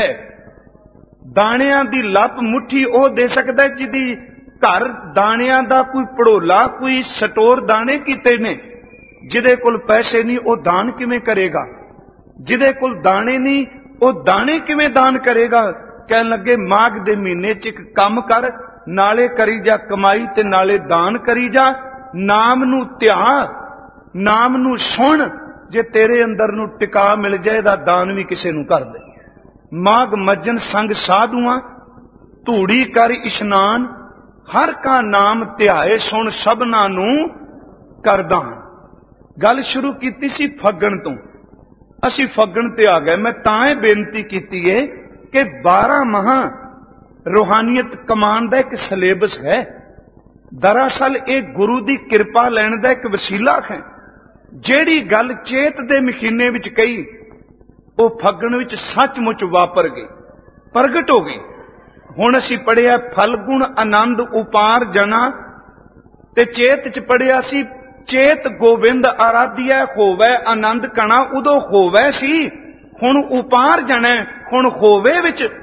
ਦਾਣਿਆਂ ਦੀ ਲੱਪ ਮੁੱਠੀ ਉਹ ਦੇ ਸਕਦਾ ਜਿਹਦੀ ਘਰ ਦਾਣਿਆਂ ਦਾ ਕੋਈ ਪੜੋਲਾ, ਕੋਈ ਸਟੋਰ ਦਾਣੇ ਕੀਤੇ ਨੇ। ਜਿਹਦੇ ਕੋਲ ਪੈਸੇ ਨਹੀਂ ਉਹ ਦਾਨ ਕਿਵੇਂ ਕਰੇਗਾ? ਜਿਹਦੇ ਕੋਲ ਦਾਣੇ ਨਹੀਂ ਉਹ ਦਾਣੇ ਕਿਵੇਂ ਦਾਨ ਕਰੇਗਾ? ਕਹਿਣ ਲੱਗੇ ਮਾਘ ਦੇ ਮਹੀਨੇ 'ਚ ਇੱਕ ਕੰਮ ਕਰ, ਨਾਲੇ ਕਰੀ ਜਾ ਕਮਾਈ ਤੇ ਨਾਲੇ ਦਾਨ ਕਰੀ ਜਾ। ਨਾਮ ਨੂੰ ਧਿਆ, ਨਾਮ ਨੂੰ ਸੁਣ, ਜੇ ਤੇਰੇ ਅੰਦਰ ਨੂੰ ਟਿਕਾ ਮਿਲ ਜਾਏ ਤਾਂ ਦਾਨ ਵੀ ਕਿਸੇ ਨੂੰ ਕਰ ਦੇ। ਮਾਘ ਮੱਜਨ ਸੰਗ ਸਾਧੂਆਂ, ਧੂੜੀ ਕਰ ਇਸ਼ਨਾਨ, ਹਰ ਕਾ ਨਾਮ ਧਿਆਏ, ਸੁਣ ਸਭਨਾਂ ਨੂੰ ਕਰਦਾ। ਗੱਲ ਸ਼ੁਰੂ ਕੀਤੀ ਸੀ ਫੱਗਣ ਤੋਂ, ਅਸੀਂ ਫੱਗਣ ਤੇ ਆ ਗਏ। ਮੈਂ ਤਾਂ ਇਹ ਬੇਨਤੀ ਕੀਤੀ ਏ ਕਿ 12 ਮਹਾ ਰੂਹਾਨੀਅਤ ਕਮਾਨ ਦਾ ਇੱਕ ਸਿਲੇਬਸ ਹੈ। ਦਰਅਸਲ ਇਹ ਗੁਰੂ ਦੀ ਕਿਰਪਾ ਲੈਣ ਦਾ ਇੱਕ ਵਸੀਲਾ ਹੈ। ਜਿਹੜੀ ਗੱਲ ਚੇਤ ਦੇ ਮਹੀਨੇ ਵਿੱਚ ਕਹੀ, ਉਹ ਫੱਗਣ ਵਿੱਚ ਸੱਚਮੁੱਚ ਵਾਪਰ ਗਈ, ਪ੍ਰਗਟ ਹੋ ਗਈ। ਹੁਣ ਅਸੀਂ ਪੜਿਆ ਫਲਗੁਣ ਆਨੰਦ ਉਪਾਰ ਜਨਾ, ਤੇ ਚੇਤ ਚ ਪੜਿਆ ਸੀ ਚੇਤ ਗੋਬਿੰਦ ਆਰਾਧਿਆ ਹੋਵੇ ਆਨੰਦ ਕਣਾ। ਉਦੋਂ ਹੋਵੇ ਸੀ, ਹੁਣ ਉਪਾਰ ਜਣਾ, ਹੁਣ ਹੋਵੇ ਵਿੱਚ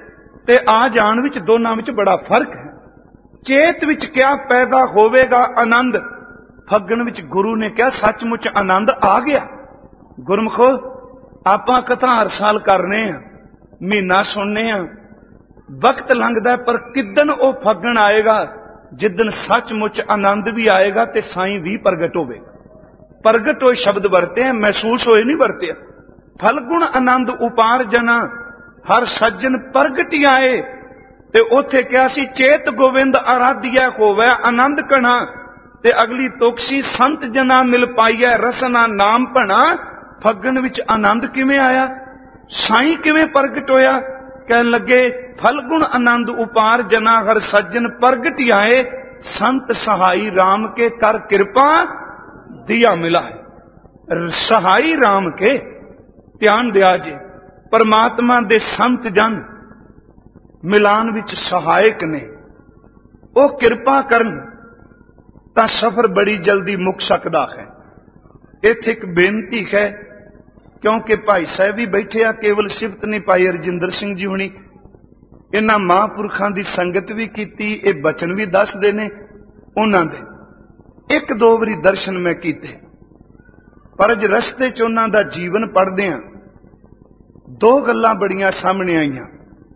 ਤੇ ਆ ਜਾਣ ਵਿੱਚ ਦੋਨਾਂ ਵਿੱਚ ਬੜਾ ਫਰਕ ਹੈ। ਚੇਤ ਵਿੱਚ ਕਿਹਾ ਪੈਦਾ ਹੋਵੇਗਾ ਆਨੰਦ, ਫੱਗਣ ਵਿੱਚ ਗੁਰੂ ਨੇ ਕਿਹਾ ਸੱਚਮੁੱਚ ਆਨੰਦ ਆ ਗਿਆ। ਗੁਰਮੁਖੋ, ਆਪਾਂ ਕਥਾ ਹਰ ਸਾਲ ਕਰਨੇ ਆ, ਮਹੀਨਾ ਸੁਣਨੇ ਆ, ਵਕਤ ਲੰਘਦਾ, ਪਰ ਕਿੱਦਣ ਉਹ ਫੱਗਣ ਆਏਗਾ ਜਿੱਦਣ ਸੱਚਮੁੱਚ ਆਨੰਦ ਵੀ ਆਏਗਾ ਤੇ ਸਾਈਂ ਵੀ ਪ੍ਰਗਟ ਹੋਵੇਗਾ। ਪ੍ਰਗਟ ਹੋਏ ਸ਼ਬਦ ਵਰਤੇ, ਮਹਿਸੂਸ ਹੋਏ ਨਹੀਂ ਵਰਤਿਆ। ਫਲਗੁਣ ਆਨੰਦ ਉਪਾਰ ਜਨਾ ਹਰ ਸੱਜਣ ਪ੍ਰਗਟ ਆਏ। ਤੇ ਉੱਥੇ ਕਿਹਾ ਸੀ ਚੇਤ ਗੋਵਿੰਦ ਆਰਾਧਿਆ ਹੋਵੇ ਆਨੰਦ ਕਣਾ, ਤੇ ਅਗਲੀ ਤੁਕ ਸੀ ਸੰਤ ਜਨਾ ਮਿਲ ਪਾਈਐ ਰਸਨਾ ਨਾਮ ਭਣਾ। ਫੱਗਣ ਵਿੱਚ ਆਨੰਦ ਕਿਵੇਂ ਆਇਆ, ਸਾਈਂ ਕਿਵੇਂ ਪ੍ਰਗਟ ਹੋਇਆ? ਕਹਿਣ ਲੱਗੇ ਫਲਗੁਣ ਆਨੰਦ ਉਪਾਰ ਜਨਾ ਹਰ ਸੱਜਣ ਪ੍ਰਗਟ ਆਏ, ਸੰਤ ਸਹਾਈ ਰਾਮ ਕੇ ਕਰ ਕਿਰਪਾ ਦਿया मिला है। सहाई राम के ध्यान दिया जे, परमात्मा दे संत जन मिलान विच सहायक ने, वो कृपा करन तां सफर बड़ी जल्दी मुक सकदा है। इत्थे एक बेनती है, क्योंकि भाई साहब भी बैठे आ, केवल सिफत नहीं पाई रजिंदर सिंह जी हुणी, इन्हां महापुरखां दी संगत भी कीती, ये बचन भी दसदे ने उन्हां दे। एक दो वारी दर्शन मैं कीते, पर अज रस्ते च उन्हां दा जीवन पढ़दे आ, दो गल्लां बड़ियां सामने आईयां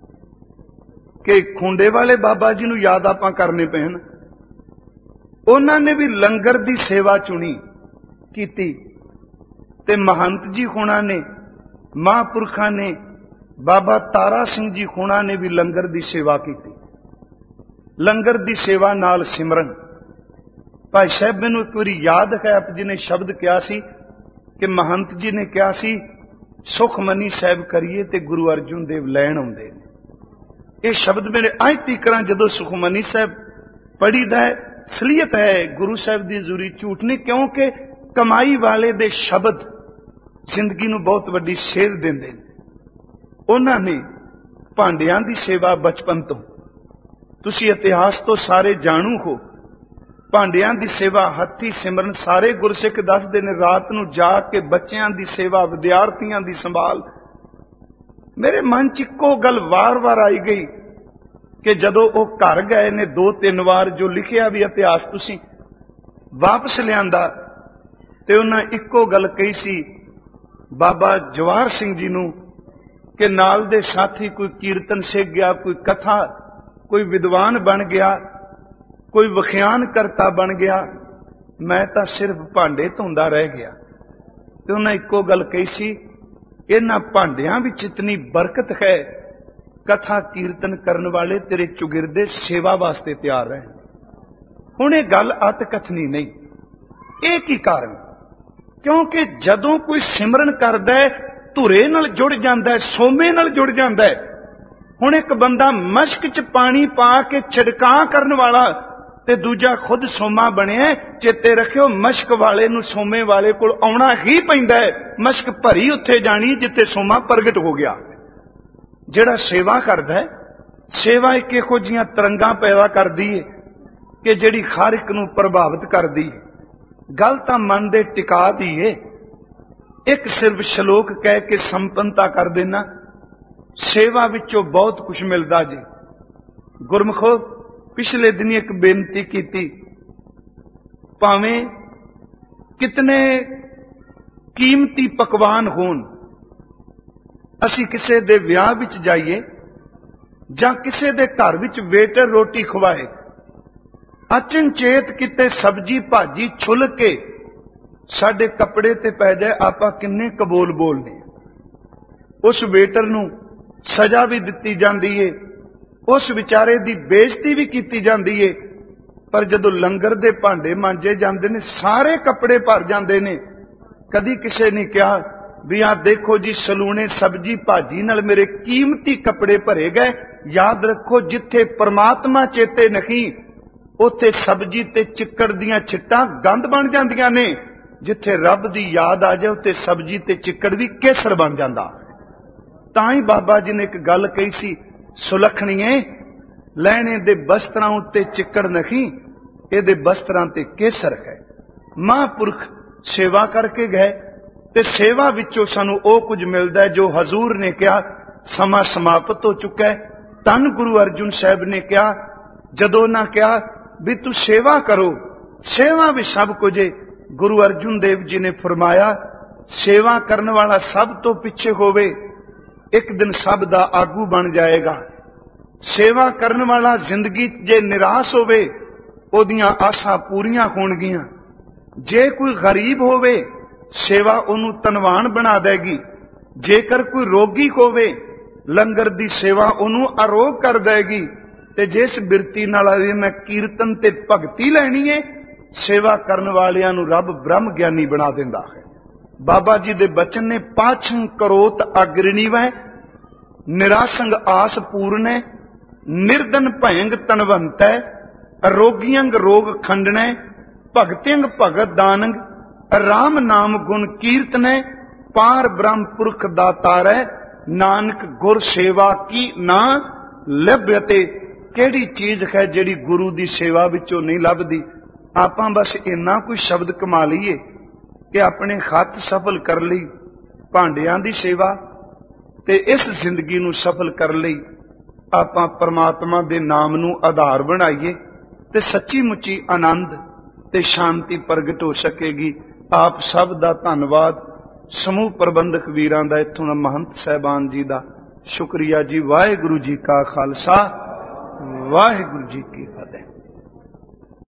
कि खुंडे वाले बाबा जी नूं याद आपां करने पैण। उन्हां ने भी लंगर दी सेवा चुनी कीती, ते महंत जी हुणां ने, महापुरखां ने, बाबा तारा सिंह जी हुणां ने भी लंगर दी सेवा कीती। लंगर दी सेवा नाल सिमरन। भाई साहब मैनू एक बारी याद है, आप जी ने शब्द कहा सी कि महंत जी ने कहा सी सुखमनी साहब करिए ते गुरु अर्जुन देव लैण आउंदे ने। ये शब्द मेरे अज तक जदों सुखमनी साहब पढ़ीदा है, सलीयत है गुरु साहब दी जरूरी झूठ नहीं, क्योंकि कमाई वाले दे शब्द जिंदगी नूं बहुत वड्डी सेध दिंदे ने। उन्हां ने भांडियां दी सेवा बचपन तो, तुसीं इतिहास तो सारे जाणू हो, भांडियां दी सेवा, हथी सिमरन सारे गुरसिख दसदे ने, रात नूं जाके बच्चियां दी सेवा, विद्यार्थियों दी संभाल। मेरे मन च इक्को गल वार वार आई गई कि जदों वो घर गए ने 2-3 वार, जो लिखिया भी इतिहास तुसीं वापस लियांदा, ते उन्हां इक्को गल कही सी बाबा जवाहर सिंह जी नूं कि नाल दे साथी कोई कीर्तन सिख गया, कोई कथा, कोई विद्वान बन गया, कोई वखियान करता बन गया, मैं तां सिर्फ भांडे धोंदा रह गया। ते उन्हें इक्को गल कही सी, इन्हां भांडियां विच इतनी बरकत है, कथा कीर्तन करन वाले तेरे चुगिरदे सेवा वास्ते तैयार रहे। हुण ये गल अत कथनी नहीं, एक ही कारण, क्योंकि जदों कोई सिमरन करदा है धुरे नाल जुड़ जांदा है, सोमे नाल जुड़ जांदा है। हुण एक बंदा मशक च पानी पा के छिड़कां करन वाला ते दूजा खुद सोमा बनिया, चेते रखियो मशक वाले नूं सोमे वाले कोल आउणा ही पैंदा है। मशक भरी उत्थे जानी जिथे सोमा प्रगट हो गया। जिहड़ा सेवा करदा है, सेवा एक इहो जिहियां तरंगां पैदा करदी है कि जिहड़ी हर एक नूं प्रभावित करदी है। गल तां मन दे टिका दी है। एक सिर्फ श्लोक कह के संपन्नता कर देना, सेवा विचों बहुत कुछ मिलदा जी। गुरमुखो, पिछले दिन एक बेनती की थी, भावें कितने कीमती पकवान होण, असी किसे दे विआह विच जाइए जां किसे दे घर विच वेटर रोटी खवाए, अचनचेत किते सब्जी भाजी छुल के साडे कपड़े ते पै जाए, आपां किन्ने कबोल बोलने। उस वेटर नूं सजा भी दित्ती जांदी है, उस विचारे दी बेइज्जती भी कीती जांदी है, पर जदों लंगर दे भांडे मांजे जांदे ने सारे कपड़े भर जांदे ने। कदी किसे ने कहा भी आ देखो जी सलूने सब्जी भाजी नाल मेरे कीमती कपड़े भरे गए। याद रखो, जिथे परमात्मा चेते नहीं उत्थे सब्जी ते चिक्कड़ दियां छिट्टां गंद बन जांदियां ने। जिथे रब दी याद आ जाए उत्थे सब्जी ते चिक्कड़ भी केसर बन जांदा। तां ही बाबा जी ने एक गल कही सी, सुलखणीए लैणे दे बस्त्रां उत्ते चिक्कड़ नहीं, इहदे बस्त्रां ते केसर है। महापुरख सेवा करके गए ते सेवा विचों सानू ओ कुछ मिलदा है जो हजूर ने कहा समा समाप्त हो चुका है, ਧੰਨ ਗੁਰੂ ਅਰਜੁਨ ਸਾਹਿਬ ਨੇ ਕਿਹਾ, ਜਦੋਂ ਨਾ ਕਿਹਾ ਵੀ ਤੂੰ ਸੇਵਾ ਕਰੋ, ਸੇਵਾ ਵੀ ਸਭ ਕੁਝ ਹੈ। ਗੁਰੂ ਅਰਜੁਨ ਦੇਵ ਜੀ ਨੇ ਫਰਮਾਇਆ, ਸੇਵਾ ਕਰਨ ਵਾਲਾ ਸਭ ਤੋਂ ਪਿੱਛੇ ਹੋਵੇ, ਇੱਕ ਦਿਨ ਸਭ ਦਾ ਆਗੂ ਬਣ ਜਾਏਗਾ। ਸੇਵਾ ਕਰਨ ਵਾਲਾ ਜ਼ਿੰਦਗੀ ਜੇ ਨਿਰਾਸ਼ ਹੋਵੇ, ਉਹਦੀਆਂ ਆਸਾਂ ਪੂਰੀਆਂ ਹੋਣਗੀਆਂ। ਜੇ ਕੋਈ ਗਰੀਬ ਹੋਵੇ, ਸੇਵਾ ਉਹਨੂੰ ਧਨਵਾਨ ਬਣਾ ਦੇਗੀ। ਜੇਕਰ ਕੋਈ ਰੋਗੀ ਹੋਵੇ, ਲੰਗਰ ਦੀ ਸੇਵਾ ਉਹਨੂੰ ਅਰੋਗ ਕਰ ਦੇਗੀ। ਤੇ ਜਿਸ ਬਿਰਤੀ ਨਾਲ ਆਵੇ ਮੈਂ ਕੀਰਤਨ ਤੇ ਭਗਤੀ ਲੈਣੀ ਹੈ, ਸੇਵਾ ਕਰਨ ਵਾਲਿਆਂ ਨੂੰ ਰੱਬ ਬ੍ਰਹਮ ਗਿਆਨੀ ਬਣਾ ਦਿੰਦਾ ਹੈ। ਬਾਬਾ ਜੀ ਦੇ ਬਚਨ ਨੇ, ਪਾਛੰ ਕਰੋਤ ਅਗਰਣੀ ਵੈ, ਨਿਰਾਸੰਗ ਆਸ ਪੂਰਨੈ, ਨਿਰਦਨ ਭੈਂਗ ਤਨਵੰਤੈ, ਰੋਗੀਅੰਗ ਰੋਗ ਖੰਡਣੈ, ਭਗਤਿਅੰਗ ਭਗਤ ਦਾਨੰਗ, ਰਾਮ ਨਾਮ ਗੁਣ ਕੀਰਤਨੈ, ਪਾਰ ਬ੍ਰਹਮ ਪੁਰਖ ਦਾਤਾਰੈ, ਨਾਨਕ ਗੁਰ ਸੇਵਾ ਕੀ ਨਾ ਲੱਭਤੇ। ਕਿਹੜੀ ਚੀਜ਼ ਹੈ ਜਿਹੜੀ ਗੁਰੂ ਦੀ ਸੇਵਾ ਵਿੱਚੋਂ ਨਹੀਂ ਲੱਭਦੀ? ਆਪਾਂ ਬਸ ਇੰਨਾ ਕੋਈ ਸ਼ਬਦ ਕਮਾ ਲਈਏ ਕਿ ਆਪਣੇ ਹੱਥ ਸਫਲ ਕਰ ਲਈ ਭਾਂਡਿਆਂ ਦੀ ਸੇਵਾ, ਤੇ ਇਸ ਜ਼ਿੰਦਗੀ ਨੂੰ ਸਫਲ ਕਰਨ ਲਈ ਆਪਾਂ ਪਰਮਾਤਮਾ ਦੇ ਨਾਮ ਨੂੰ ਆਧਾਰ ਬਣਾਈਏ ਤੇ ਸੱਚੀ ਮੁੱਚੀ ਆਨੰਦ ਤੇ ਸ਼ਾਂਤੀ ਪ੍ਰਗਟ ਹੋ ਸਕੇਗੀ। ਆਪ ਸਭ ਦਾ ਧੰਨਵਾਦ। ਸਮੂਹ ਪ੍ਰਬੰਧਕ ਵੀਰਾਂ ਦਾ, ਇੱਥੋਂ ਦਾ ਮਹੰਤ ਸਾਹਿਬਾਨ ਜੀ ਦਾ ਸ਼ੁਕਰੀਆ ਜੀ। ਵਾਹਿਗੁਰੂ ਜੀ ਕਾ ਖਾਲਸਾ, ਵਾਹਿਗੁਰੂ ਜੀ ਕੀ ਫਤਿਹ।